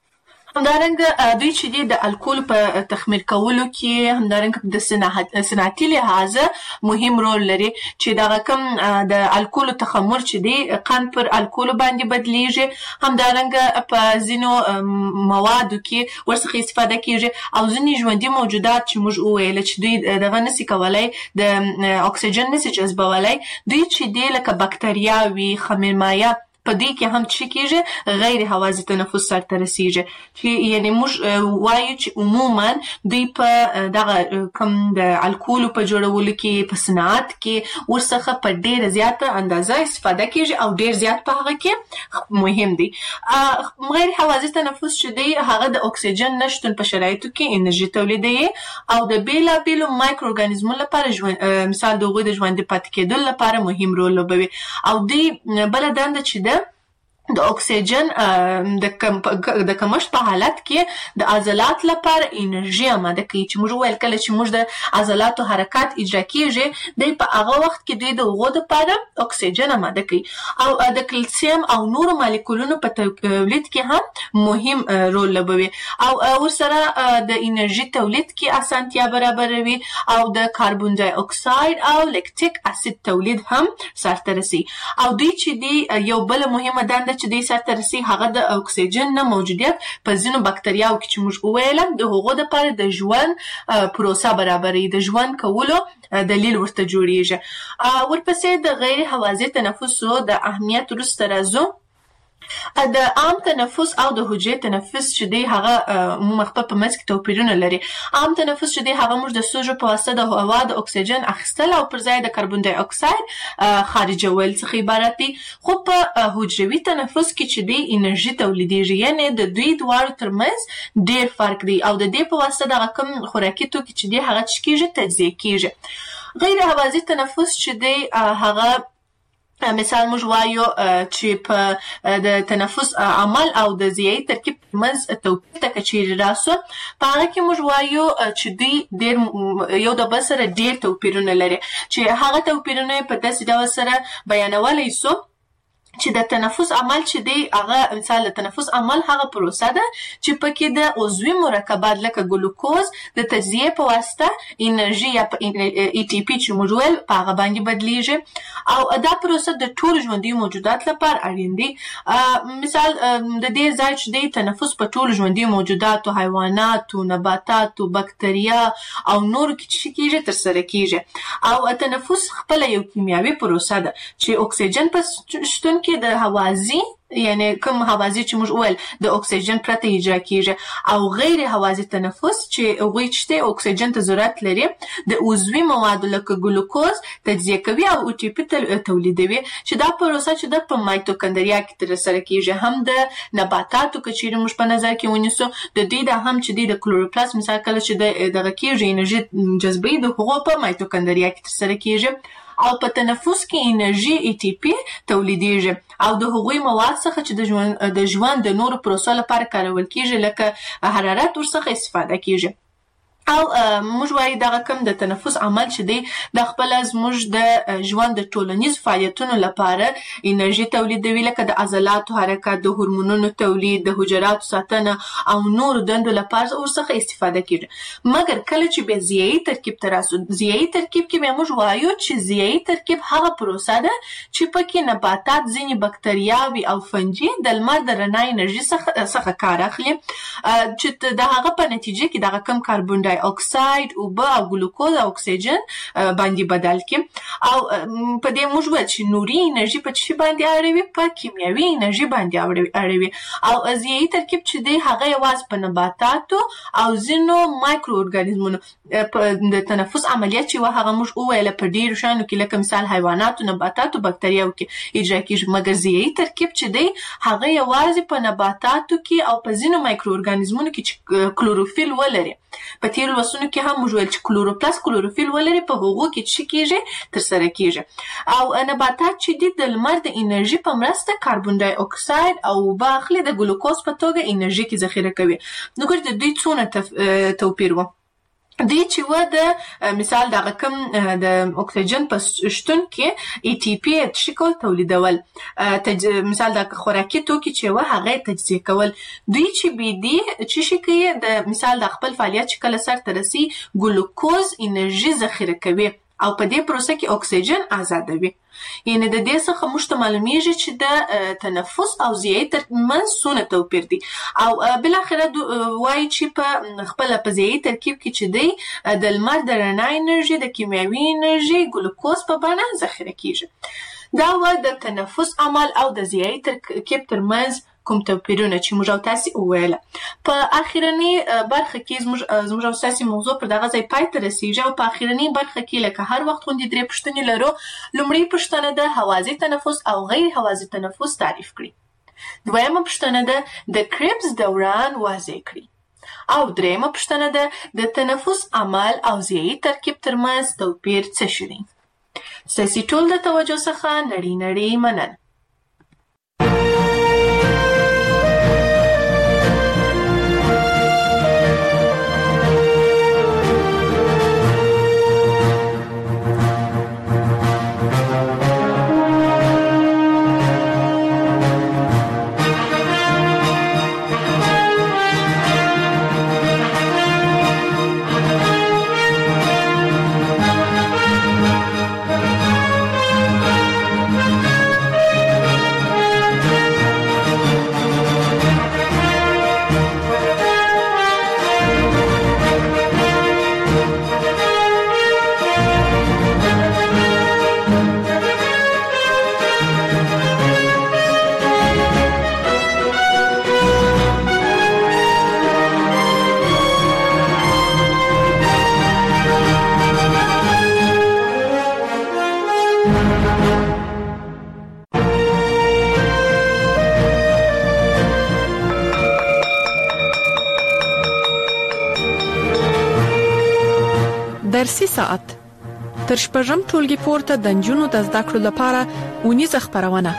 همدارنګه دوی چې دی د الکول په تخمیر کولو کې همدارنګه د صنعتي لحاظه مهم رول لري چې دغه کوم د الکول تخمر چې دی قند پر الکول باندې بدلیږي، همدارنګه په ځینو موادو کې ورڅخه استفاده کیږي او ځینې ژوندي موجودات چې موږ وویل چې دوی دغه نسي کولای د اکسیجن نسي جذبولای دوی چې دی لکه بکتریاوي، خمیرمایه په دې کې هم چې کېږي غیر هوازی تنفس سره رسیږي چې یعنی موږ وایو چې عموما دوی په دغه کم د الکول په جوړولو کې په صنعت کې ورڅخه په ډېر زیاته اندازه استفاده کېږي او ډېر زیات په هغه کې مهم دي. غیر هوازی تنفس چې دی هغه د اکسیجن نشتون په شرایطو کې انرژي تولیدوي او د بیلابیلو مایکرو ارګانیزمونو لپاره ژوند مثال د هغوی د ژوندي پاتې کېدو لپاره مهم رول لوبوي او دوی بله دنده چې ده د اکسیجن د کم د کمښت په حالت کې د عضلات لپاره انرژي آماده کوي چې موږ ویل کله چې موږ د عضلاتو حرکات اجرا کیږي د په هغه وخت کې دوی د هغو لپاره اکسیجن آماده کوي او د کلسیم او نورو مالیکولونو په تولید کې هم مهم رول لوبوي او ورسره د انرژي تولید کې اسانتیا برابروي او د کاربن ډای اکساید او لیکټیک اسید تولید هم سرته رسي او دوی چې دی یو بل مهمه دنده چې دې سره رسي هغه د اکسیجن نه موجودیت په ځینو بکتریاو کې چې موږ وویل د هغو لپاره د ژوند پروسه برابري د ژوند کولو دلیل ورته جوړیږي. ورپسې د غیر هوازی تنفسو د اهمیت وروسته راځو. د عام تنفس او د حجري تنفس چې دی هغه عموما خپل په منځ کې توپیرونه لري. عام تنفس چې دی هغه موږ د سږو په واسطه د هوا د اکسیجن اخیستل او پر ځای د کاربن ډای اکساید خارجول څخه عبارت دی. خو په حجروي تنفس کې چې دی انرژي تولیدېږي یعنی د دوی دواړو ترمنځ ډېر فرق دی او د دې په واسطه دغه کوم خوراکي توکي چې دی هغه څه کېږي تجزیه کېږي. غیر هوازی تنفس چې دی هغه مثال موږ وایو چې په د تنفس عمل او د ضیایي ترکیب ترمنځ توپیر ته که چیرې راسو په هغه کې موږ وایو چې دوی ډېر یو د بل سره ډېر توپیرونه لري چې هغه توپیرونه په داسې ډول سره بیانولی سو چې د تنفس عمل چې دی هغه مثال د تنفس عمل هغه پروسه ده چې پکې د عضوي مرکبات لکه ګلوکوز د تجزیه په واسطه انرژي یا ای ټي پی چې موږ ویل په هغه باندې بدلیږي او دا پروسه د ټولو ژوندیو موجودات لپاره اړین دی. مثال د دې ځای چې دی تنفس په ټولو ژوندیو موجوداتو حیواناتو نباتاتو بکتریا او نورو کې چې کېږي ترسره کېږي او تنفس خپله یو کیمیاوي پروسه ده چې اکسیجن په شتون کې د هوازی یعنی کوم هوازی چې موږ ویل د اکسیجن پرته اجرا کیږي او غیر هوازی تنفس چې هغوی چې اکسیجن ته ضرورت لري د عضوي موادو لکه ګلوکوز تجزیه کوي او او ټي پی تولیدوي چې دا پروسه چې د په مایتوکندریا کې ترسره کیږي. هم د نباتاتو که چیرې موږ په نظر کې ونیسو د دې د هم چې د کلوروپلاست مثال کله چې دغه کیږي انرژي جذبوي د هغو په مایتوکندریا کې ترسره کیږي او په تنفس کې انرژي ای ټي پی تولیدېږي او د هغوی مواد څخه چې د ژوند د ژوند د نورو پروسو لپاره کارول کېږي لکه حرارت ورڅخه استفاده کېږي او موږ وایو دغه کوم د تنفس عمل چې دی د خپله زموږ د ژوند د ټولنیزو فعالیتونو لپاره انرژي تولیدوي لکه د عضلاتو حرکت د هورمونونو تولید د حجراتو ساتنه او نورو دندو لپاره ورڅخه استفاده کېږي. مګر کله چې بیا ضیایي ترکیب ته راسو ضیایي ترکیب کې بیا موږ وایو چې ضیایي ترکیب هغه پروسه ده چې پکې نباتات ځینې بکتریاوې او فنجي د لمر د رڼا انرژي څخه کار اخلي چې د هغه په نتیجه کې دغه کم کاربن ډای اکساید اوبه او ګلوکوز او اکسیجن باندې بدل کړي او په دې موږ وایو چې نوري انرژي په څه باندې اړوي په کیمیاوي انرژي باندې اړوي او ضیایي ترکیب چې دی هغه یوازې په نباتاتو او ځینو مایکرو ارګانیزمونو د تنفس عملیات چې هغه موږ وویل په ډیرو شیانو کې لکه مثال حیواناتو نباتاتو بکتریاوو کې اجرا کېږي مګر ضیایي ترکیب چې دی هغه یوازې په نباتاتو کې او په ځینو مایکرو ارګانیزمونو کې چې کلوروفیل ولري په تیرو لوستونو کې هم موږ ویل چې کلوروپلاست کلوروفیل ولري په هغو کې څه کېږي ترسره کېږي او نباتات چې دي د لمر د انرژي په مرسته کاربن ډای اکساید او اوبه اخلي د ګلوکوز په توګه انرژي کې ذخیره کوي. نو ګورئ د دوی څونه توپیر و دی چې و د مثال دغه کوم د اکسیجن په شتون کې ای ټي پی شکل تولیدول مثال د خوراکي توکي چې و هغه تجزیه کول. دوی چې بي دي چې شي کوي د مثال د خپل فعالیت چې کله سرته رسي ګلوکوز انرژي ذخیره کوي او په دې پروسه کې اکسیجن آزادوي. یعنی د دې څخه موږ ته معلومیږي چې د تنفس او ضیایي ترمنځ څونه توپیر دی او بالاخره وایي چې په خپله په ضیایي ترکیب کې چې دی د لمر د رڼا انرژي د کیمیاوي انرژي ګلوکوز په بڼه ذخیره کیږي. دا و د تنفس عمل او د ضیایي ترکیب ترمنځ کوم توپیرونه چې موږ او تاسې وویله. په اخرني برخه کې زموږ زموږ او تاسې موضوع پر دغه ځای پای ته رسیږي او په اخرني برخه کې لکه هر وخت غوندې درې پوښتنې لرو. لومړۍ پوښتنه ده هوازي تنفس او غیر هوازي تنفس تعریف کړي. دویمه پوښتنه ده د کریبس دوران واضح کړي. او دریمه پوښتنه ده د تنفس عمل او ضیایي ترکیب ترمنځ توپیر څه شی دی. ستاسې ټول د توجه څخه نړۍ نړۍ مننه. درسي ساعت تر شپږم ټولګي پورته د نجونو د زده کړو لپاره ونیزه خبرونه.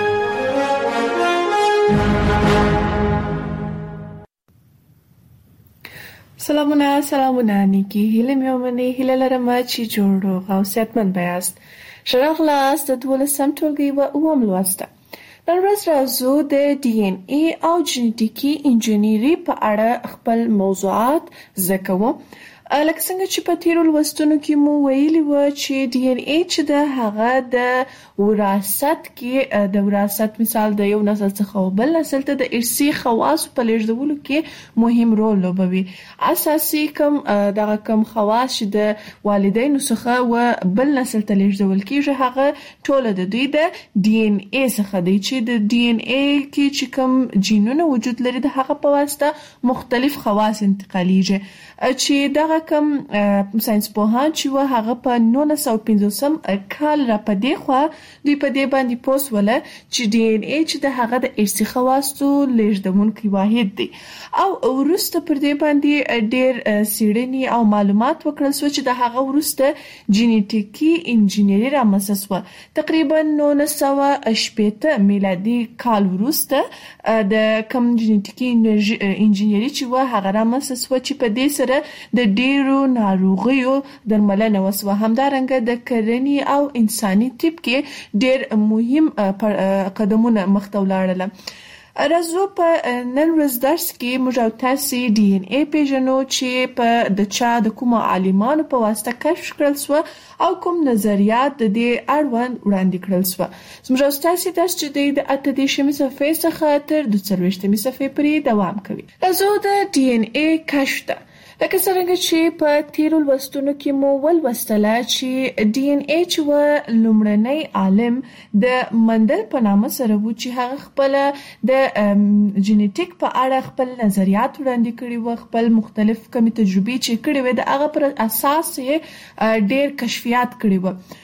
سلامونه سلامونه نیکی هیله مې ومني هیله لرم چې جوړ روغ او صحتمند بیاست. ښه راغلاست د دولسم ټولګي و اووم لوسته. نن ورځ راځو د ډي ان اي او جینیټیکي انجینری په اړه خپل موضوعات زده کوو. لکه څنګه چې په تیرو لوستونو کې مو ویلي و چې ډي ان اي چې د هغه د وراثت کې د وراثت مثال د یو نسل څخه بل نسل ته د ارثي خواص په لیږدولو کې مهم رول لوبوي. اساسي کوم دغه کوم خواص چې د والدینو څخه و بل نسل ته لیږدول کېږي هغه ټول د دوی د ډي ان اي څخه دی چې د ډي ان اي کې چې کوم جینونه وجود لري د هغه په واسطه مختلف خواص انتقالېږي چې دغه کم ساينس پوهان چې و هغه په نولس سوه پنځوسم کال را پدې خو دوی په دې باندې پوسوله چې ډي ان اي چې د هغه د ارثي خواصو لیږدونکي واحد دی او ورسته پر دې باندې ډېر څېړنې او معلومات وکړل شو چې د هغه ورسته جینیټیکي انجینری رامنځته شوه. تقریبا نولس سوه شپېته میلادي کال ورسته د کوم جینیټیکي انجینری چې و هغه رامنځته شوه چې په دې سره د ډیرو ناروغیو درملنه وسوه. همدارنګه د کرنې او انساني طب کې ډیر مهم قدمونه مخته ولاړل. راځو په نن ورځ درس کې موږ او تاسې ډي ان اي پیژنو چې په د چا د کومو عالمانو په واسطه کشف کړل شوه او کوم نظریات د دې اړوند وړاندې کړل شوه. موږ او تاسې درس چې د اته دېرشمې صفحې څخه تر دوه څلوېښتمې صفحې پورې دوام کوي. راځو د ډي ان اي کشف ته. لکه څنګه چې په تیرو لوستونو کې مو ولوستله چې ډي ان اي چې و لومړنی عالم د مندل په نامه سره و چې هغه خپل د جینیټیک په اړه خپل نظریات وړاندې کړي و، خپل مختلف کمی تجربې چې کړي و د هغه پر اساس یې ډېر کشفیات کړي و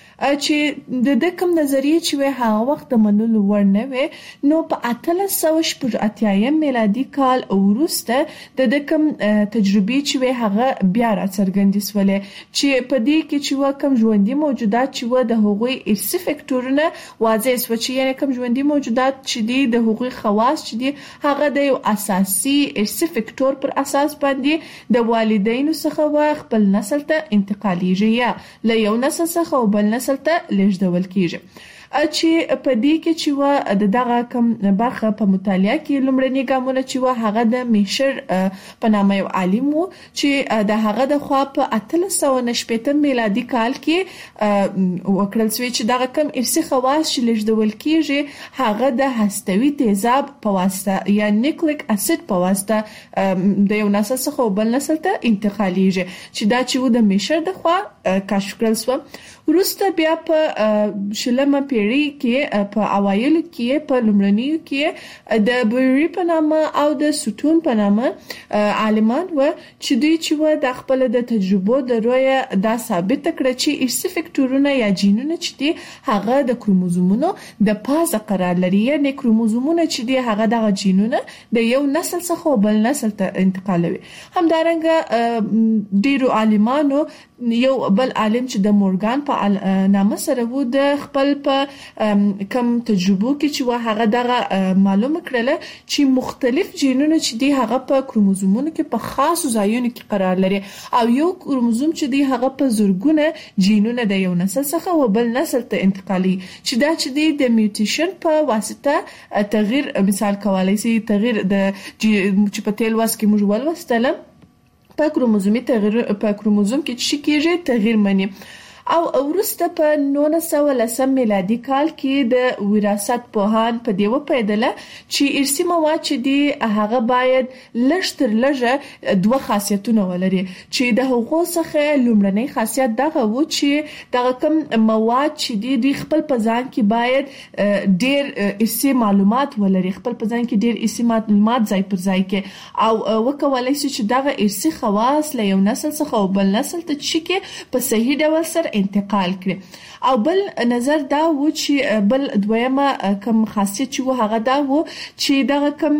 چې د د کوم نظریه چې هغه وخت د منلو وړ نه وي. نو په اتلس سوه شپږ اتیایم میلادي کال وروسته د د کوم تجربې چې هغه بیا راڅرګندې شولې چې په دې کې چې کوم ژوندي موجودات چې د هغوی ارثي فکټورونه واضح شو چې یعنی کوم ژوندي موجودات چې دي د هغوی خواص چې دي هغه د یو اساسي ارثي فکټور پر اساس باندې د والدینو څخه خپل نسل ته انتقالېږي یا له یو نسل څخه بل نسل ته لیږدول کیږي. چې په دې کې چې و د دغه کوم برخه په مطالعه کې لومړني ګامونه چې و هغه د میشر په نامه یو عالم و چې د هغه د خوا په اتلس سوه شپېته میلادي کال کې وکړل شوی چې دغه کوم ارثي خواص چې لیږدول کیږي هغه د هستوي تیزاب په واسطه یا نیوکلیک اسید په واسطه د یو نسل څخه بل نسل ته انتقالېږي چې دا چې و د میشر د خوا کشف کړل شو. وروسته بیا په شلمه پیړۍ کې په اوایلو کې په لومړنیو کې د بوري په نامه او د سټون په نامه عالمان و چې دوی چې و د خپل د تجربو د رویه دا ثابت کړ چې ارثي فکټورونه یا جینونه چې دي هغه د کروموزومونو د پازه قرار لري، یعنی کروموزومونه چې دي هغه د جینونه د یو نسل څخه بل نسل ته انتقالوي. همدارنګه ډیرو عالمانو یو بل عالم چې د مورګان په نامه سره وو د خپل په کم تجربو کې چې هغه دغه معلومه کړله چې مختلف جینونه چې دي هغه په کروموزومونو کې په خاصو ځایونو کې قرار لري او یو کروموزوم چې دي هغه په زرګونه جینونه د یو نسل څخه و بل نسل ته انتقالي، چې دا چې دي د میوټیشن په واسطه تغییر مثال کولای شي، تغییر د چې په تل واس کې موږ ولوستل په کروموزومي تغییر په کروموزوم کې چې کېږي تغییر مني. او ورسته په نولس سوه لسم میلادي کال کې د وراثت پوهان په دیو پیدله چې ارثي مواد چې دي هغه باید لږ تر لږه دوه خاصیتونه ولري، چې د هغو څخه لومړنی خاصیت دغه و چې دغه کوم مواد چې دي دوی خپل په ځان کې باید ډیر ارثي معلومات ولري، خپل په ځان کې ډیر ارثي معلومات ځای پر ځای کې او وکولای شي چې دغه ارثي خواص له یو نسل څخه بل نسل ته چې کې په صحیح ډول سره انتقال کړي. او بل نظر دا و چې بل دویمه کوم خاصیت چې و هغه دا و چې دغه کوم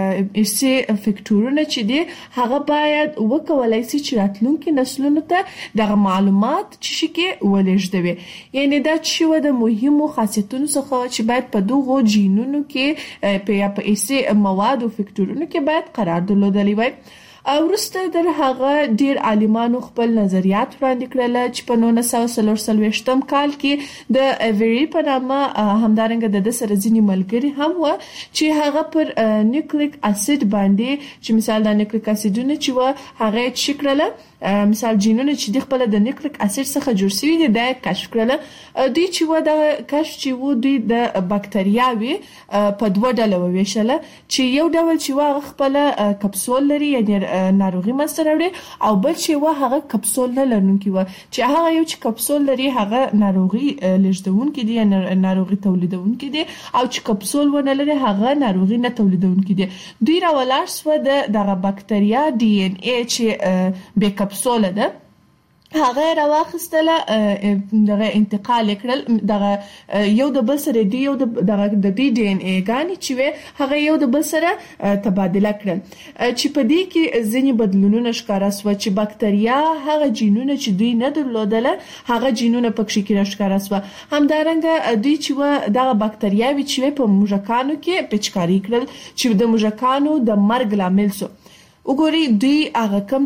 ارثي فکټورونه چې دي هغه باید وکولای شي چې راتلونکي نسلونو ته دغه معلومات چې کې ولېږدوي، یعنی دا چې و د مهمو خاصیتونو څخه چې باید په دغه جینونو کې په یا په ارثي مواد او فکټورونو کې باید قرار درلودلی وي. ورسته در هغه ډیر عالمانو خپل نظریات وړاندې کړل چې په نولس سوه څلور څلوېښتم کال کې د ایوری په نامه همدارنګه د سره ځینې ملګري هم و چې هغه پر نیوکلیک اسید باندې چې مثال د نیوکلیک اسیدونه چې و هغه چې کړل مثال جینونه چې د خپل د نیوکلیک اسید څخه جوړ شوي دي د کشف کړل. دوی چې و د کشف چې و دوی د بکټریاوي په دوه ډله وویشل چې یو ډول چې و خپل کپسول لري یعنی ناروغي مسته راوړي او بل چې و هغه کپسول نه لرونکي و چې هغه یو چې کپسول لري هغه ناروغي لږدونکي دي ناروغي تولیدونکي دي او چې کپسول ونه لري هغه ناروغي نه تولیدونکي دي. دوی راولاړ سو د دغه بکټریا ډي ان اي چې به کپسول ده هغه راوخستله دغه انتقال کړل دغه یو د بل سره دی یو د دغه د ډي ان اي غاني چې هغه یو د بل سره تبادله کړل چې په دې کې ځینې بدلونونه ښکارا سو چې بکټریا هغه جینونه چې دوی نه درلودله هغه جینونه پکې کې راښکارا سو. همدارنګه دوی چې دغه بکټریاوي چې په موږکانو کې پچکاری کړل چې د موږکانو د مرګ لامل سو. وګوري دوی هغه کم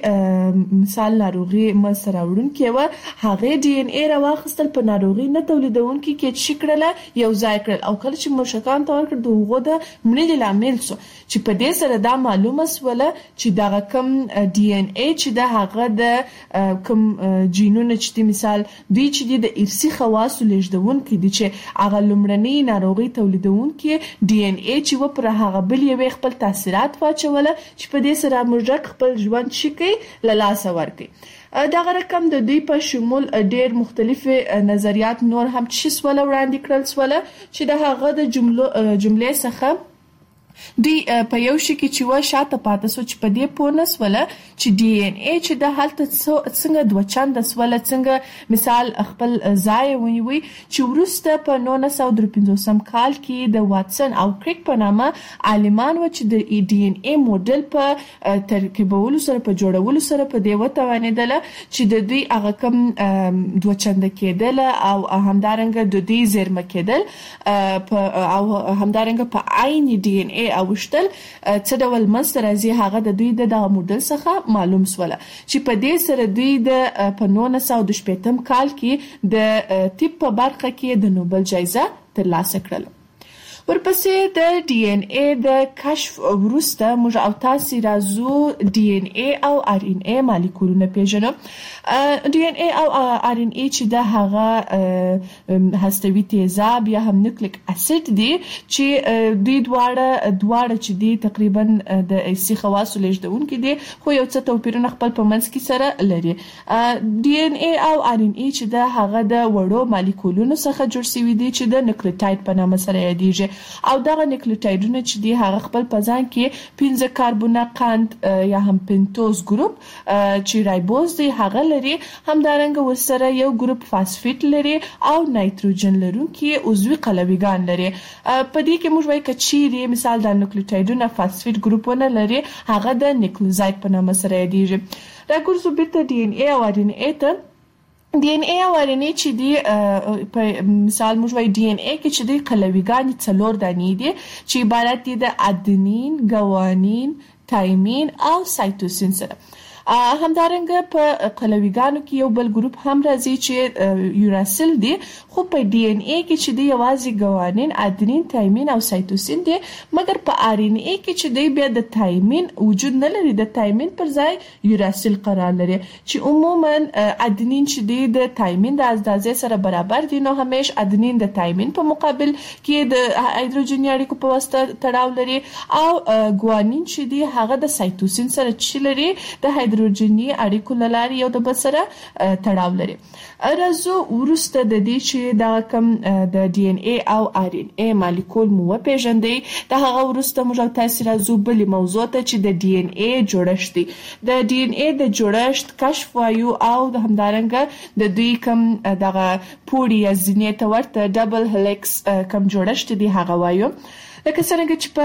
چې مثال ناروغي مسره وړونکي و هغه ډي ان اي راوخستل په ناروغي نه تولیدونکي کې چې کړل یو ځای کړل او کله چې مشکان تور کړ دغه د مړي لامل سو چې په دې سره دا معلومه سوله چې دغه کم ډي ان اي چې د هغه د کم جینونه چې مثال دوی چې د ارثي خواص لږدونکي دي چې هغه لومړنی ناروغي تولیدونکي ډي ان اي چې و پر هغه بل یو خپل تاثیرات واچوله چې په سره موږ خپل ژوند شکی له لاسه ورکړي. دغه رقم د دوی په شمول ډېر مختلف نظریات نور هم چې سوال وړاندې کړل سوال چې د هغه د جملو جملې څخه دوی په یو شي کې چې و شاته پاتې سو چې په دې پونس ولا چې ډي ان اي چې د حالت څنګه دوه چند سوال څنګه مثال خپل ځای ونیوي چې ورسته په نولس سوه درې پنځوسم کال کې د واتسن او کریک په نامه عالمان و چې د ډي ان اي موډل په ترکیبولو سره په جوړولو سره په دې وتوانیدل چې د دوی هغه کم دوه چند کېدل او همدارنګه د دوی زیرمه کېدل او همدارنګه په عین ډي ان اي اوشتل څه ډول منځ راځي هغه د دوی د دغه موډل څخه معلوم سوله چې په دې سره دوی د په نولس سوه شپږم کال کې د طب په برخه کې د نوبل جایزه ترلاسه کړل. ورپسې د ډي ان اي د کشف وروسته موږ او تاسو راځو ډي ان اي او ار ان اي مالیکولونه پیژنو. ډي ان اي او ار ان اي چې د هغه هستوي تیزاب یا هم نیوکلیک اسید دي چې دوی دواړه دواړه چې دي تقریبا د حسي خواصو لېږدونکي دي خو یو څه توپیرونه خپل په منځ کې سره لري. ډي ان اي او ار ان اي چې د هغه د وړو مالیکولونو څخه جوړ شوي دي چې د نیوکلیوټاید په نامه سره یادېږي او دغه نیوکلیوټایډونه چې دی هغه خپل په ځان کې پنځه کاربونه قند یا هم پنتوز ګروپ چې رایبوز دی هغه لري، همدارنګه ورسره یو ګروپ فاسفیټ لري او نایتروجن لرونکي عضوي قلویګان لري. په دې کې موږ وایو چې چیرې مثال د نیوکلیوټایډونه فاسفیټ ګروپونه لري هغه د نیوکلیوزاید په نامه سره یادېږي. راګرځو بیرته ډي ان اي او ار ان اي ته. ډي ان اي او ار ان اي چې دی په مثال موږ وایو ډي ان اي کې چې دی قلویګان څلور دانې دي چې عبارت دي د ادنین، ګوانین، تایمین او سایتوسین سره. همدارنګه په قلویګانو کې یو بل ګروپ هم راځي چې یوراسیل دی، خو په ډي ان اي کې چې دی یوازې ګوانین، ادنین، تایمین او سایتوسین دي، مګر په ار ان اي کې چې دی بیا د تایمین وجود نه لري، د تایمین پر ځای یوراسیل قرار لري چې عموما ادنین چې دی د تایمین د اندازې سره برابر دي، نو همیش ادنین د تایمین په مقابل کې د هایدروجني اړیکو په واسطه تړاو لري او ګوانین چې دی هغه د سایتوسین سره چې لري د هایدروجني اړیکو لاري یو د بل سره تړاو لري. راځو ورسته د دې چې دا کوم د ډي ان اي او ار ان اي مالیکول مو پیژندې د هغه ورسته موږ تاسو راځو بل موضوع ته چې د ډي ان اي جوړښت دی. د ډي ان اي د جوړښت کشف وایو او د همدارنګه د دوی کوم دغه پوړی یا زینې ته ورته ډبل هلیکس کوم جوړښت دی هغه وایو. لکه څنګه چې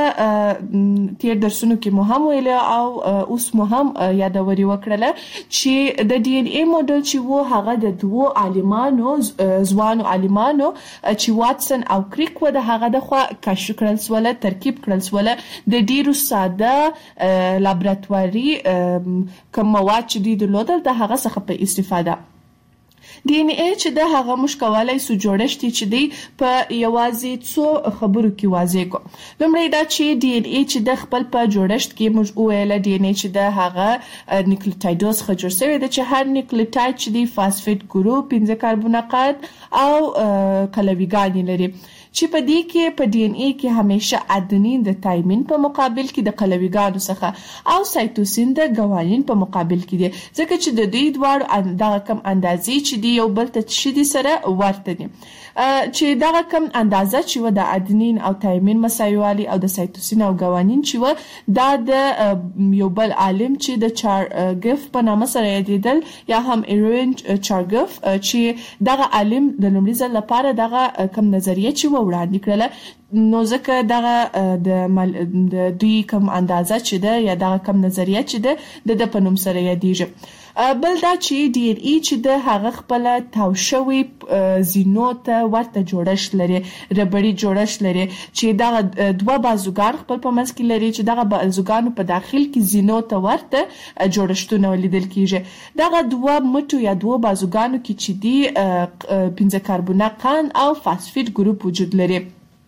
په تیر درسونو کې مو هم ویل او اوس مو هم یادوري وکړله چې د ډي ان اي موډل چې وو هغه د دوو عالمانو ځوانو عالمانو چې واتسن او کریک و د هغه د خوا کشف کړل سول، ترکیب کړل سول د ډیرو ساده لابراتواري کوم مواد چې دوی درلودل د هغه څخه په استفاده. ډي ان اي چې د هغه مشکوالای سو جوړښت چې دی په یوازې څو خبرو کې واضح کو. لومړی دا چې ډي ان اي چې د خپل په جوړښت کې موږ ویل ډي ان اي چې د هغه نیوکلیوټایډز څخه جوړ شوی دی چې هر نیوکلیوټاید چې دی فاسفیټ ګروپ، پنځه کاربونه قند او قلویګان لري چې په دې کې په ډي ان اي کې همیشه ادنین د تایمین په مقابل کې د قلویګانو څخه او سایتوسین د ګوانین په مقابل کې دي، ځکه چې د دوی دواړو دغه کم اندازې چې دی یو بل ته چې دي سره ورته دي، چې دغه کم اندازه چې و د ادنین او تایمین مساوي او د سایتوسین او ګوانین چې و دا د یو بل عالم چې د چارګف په نامه سره یادېدل یا هم ایرین چارګف چې دغه عالم د لومړي ځل لپاره دغه کم نظریه چې وړاندې کړله، نو ځکه دغه د دوی کم اندازه چې ده یا دغه کم نظریه چې ده د د په نوم سره یادېږي. بل دا چې ډي ان اي چې د هغه خپل تاو شوی زینو ته ورته جوړښت لري، ربړی جوړښت لري چې دغه دوه بازوګان خپل په منځ کې لري چې دغه بازوګانو په داخل کې زینو ته ورته جوړښتونه لیدل کیږي. دغه دوه مټو یا دوه بازوګانو کې چې دی پنځه کاربونه قند او فاسفیټ ګروپ وجود لري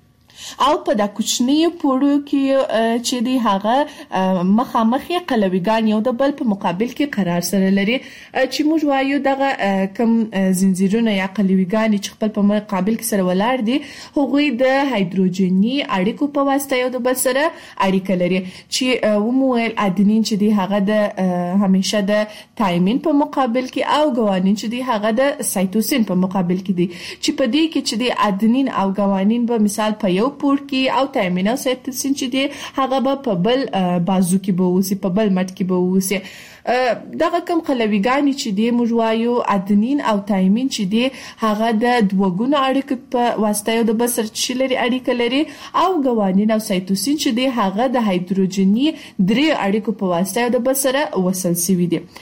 او په دا کوچنی پوړو کې چې دی هغه مخامخ قلویګان یو د بل په مقابل کې قرار سره لري چې موږ وایو دغه کم زنجیرونه یا قلویګان چې خپل په مقابل کې سره ولاړ دي هغوی د هایدروجني اړیکو په واسطه یو د بل سره اړیکه لري چې ومویل ادنین چې دی هغه د همیشه د تایمین په مقابل کې او ګوانین چې دی هغه د سایتوسین په مقابل کې دي چې په دې کې چې دی ادنین او ګوانین به مثال په یو پور کې او تایمین او سایتوسین چې دی هغه به په بل بازو کې به وسی، په بل مټ کې به وسی. دغه کم قلویګان چې دی موږ وایو ادنین او تایمین چې دی هغه د دوګونو اړیکې په واسطه یو د بل سره چې لري اړیکه لري او ګوانین او سایتوسین چې دی هغه د هایدروجني درې اړیکو په واسطه یو د بل سره وصل شوي دي.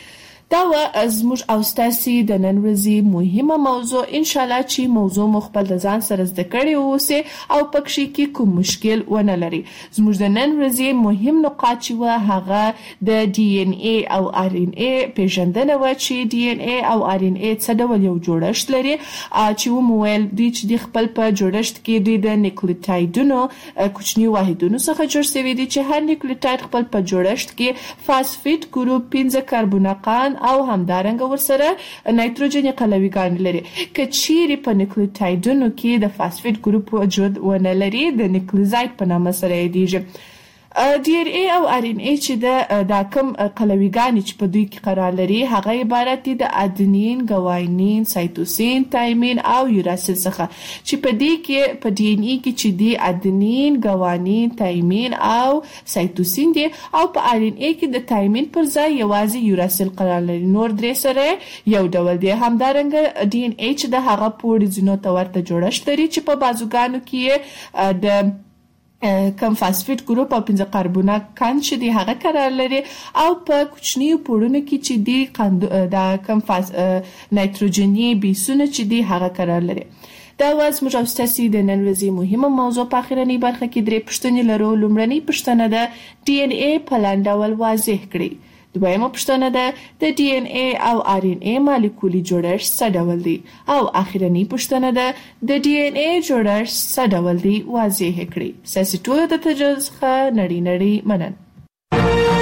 دا و زموږ او ستاسي د نن ورځې مهمه موضوع ان شاء الله چې موضوع مخبل د ځان سره زده کړی اوسه او پکې کې کوم مشکل ونه لري. زموږ د نن ورځې مهم نقاط چې و هغه د ډي ان اي او ار ان اي پیژندنه و چې ډي ان اي او ار ان اي څه ډول یو جوړښت لري چې و مویل د چې د خپل په جوړښت کې د نیوکلیوټایډونو کوچنی واحدونو څخه جوړ شوی دي چې هر نیوکلیوټاید خپل په جوړښت کې فاسفیټ ګروپ پنځه کاربونقان او همدارنګه ورسره نایتروجن قلوي ګان لري. کچيري په نیوکلیوټایډونو کې د فاسفیټ ګروپ وجود ونه لري د نیوکلیوزاید په نامه سره یادېږي. ډي ان اي او ار ان اي چې د دا کوم قلوي ګان چې په دوی کې قرار لري هغه عبارت دي د ادنین، ګواینین، سایتوسین، تایمین او یوراسیل څخه چې په دې کې په ډي ان اي کې چې دي ادنین، ګوانین، تایمین او سایتوسین دي او په ار ان اي کې د تایمین پر ځای یوازې یوراسیل قرار لري. نور درې سره یو ډول دي. همدارنګه ډي ان اي چې د هغه پوړ ځینو ته ورته جوړښت لري چې په بازوګانو کې د کم فاسفیټ ګروپ او پنځه کاربونه کان چې دی هغه قرار لري او په کوچنی پوړونو کې چې دی د کم فاس نایتروجني بیسونه چې دی هغه قرار لري. دا واز موږ او ستاسي د نن ورځې مهمه موضوع په اخرنی برخه کې درې پوښتنې لرو. لومړنۍ پوښتنه ده ډي ان اي په لاندې ډول واضح کړئ. دویمه پوښتنه ده د ډي ان اي او ار ان اي مالیکولي جوړښت څه ډول دی او اخرنی پوښتنه ده د ډي ان اي جوړښت څه ډول دی واضح کړئ. ساسي ټول د تجربه څخه نړۍ نړۍ منن.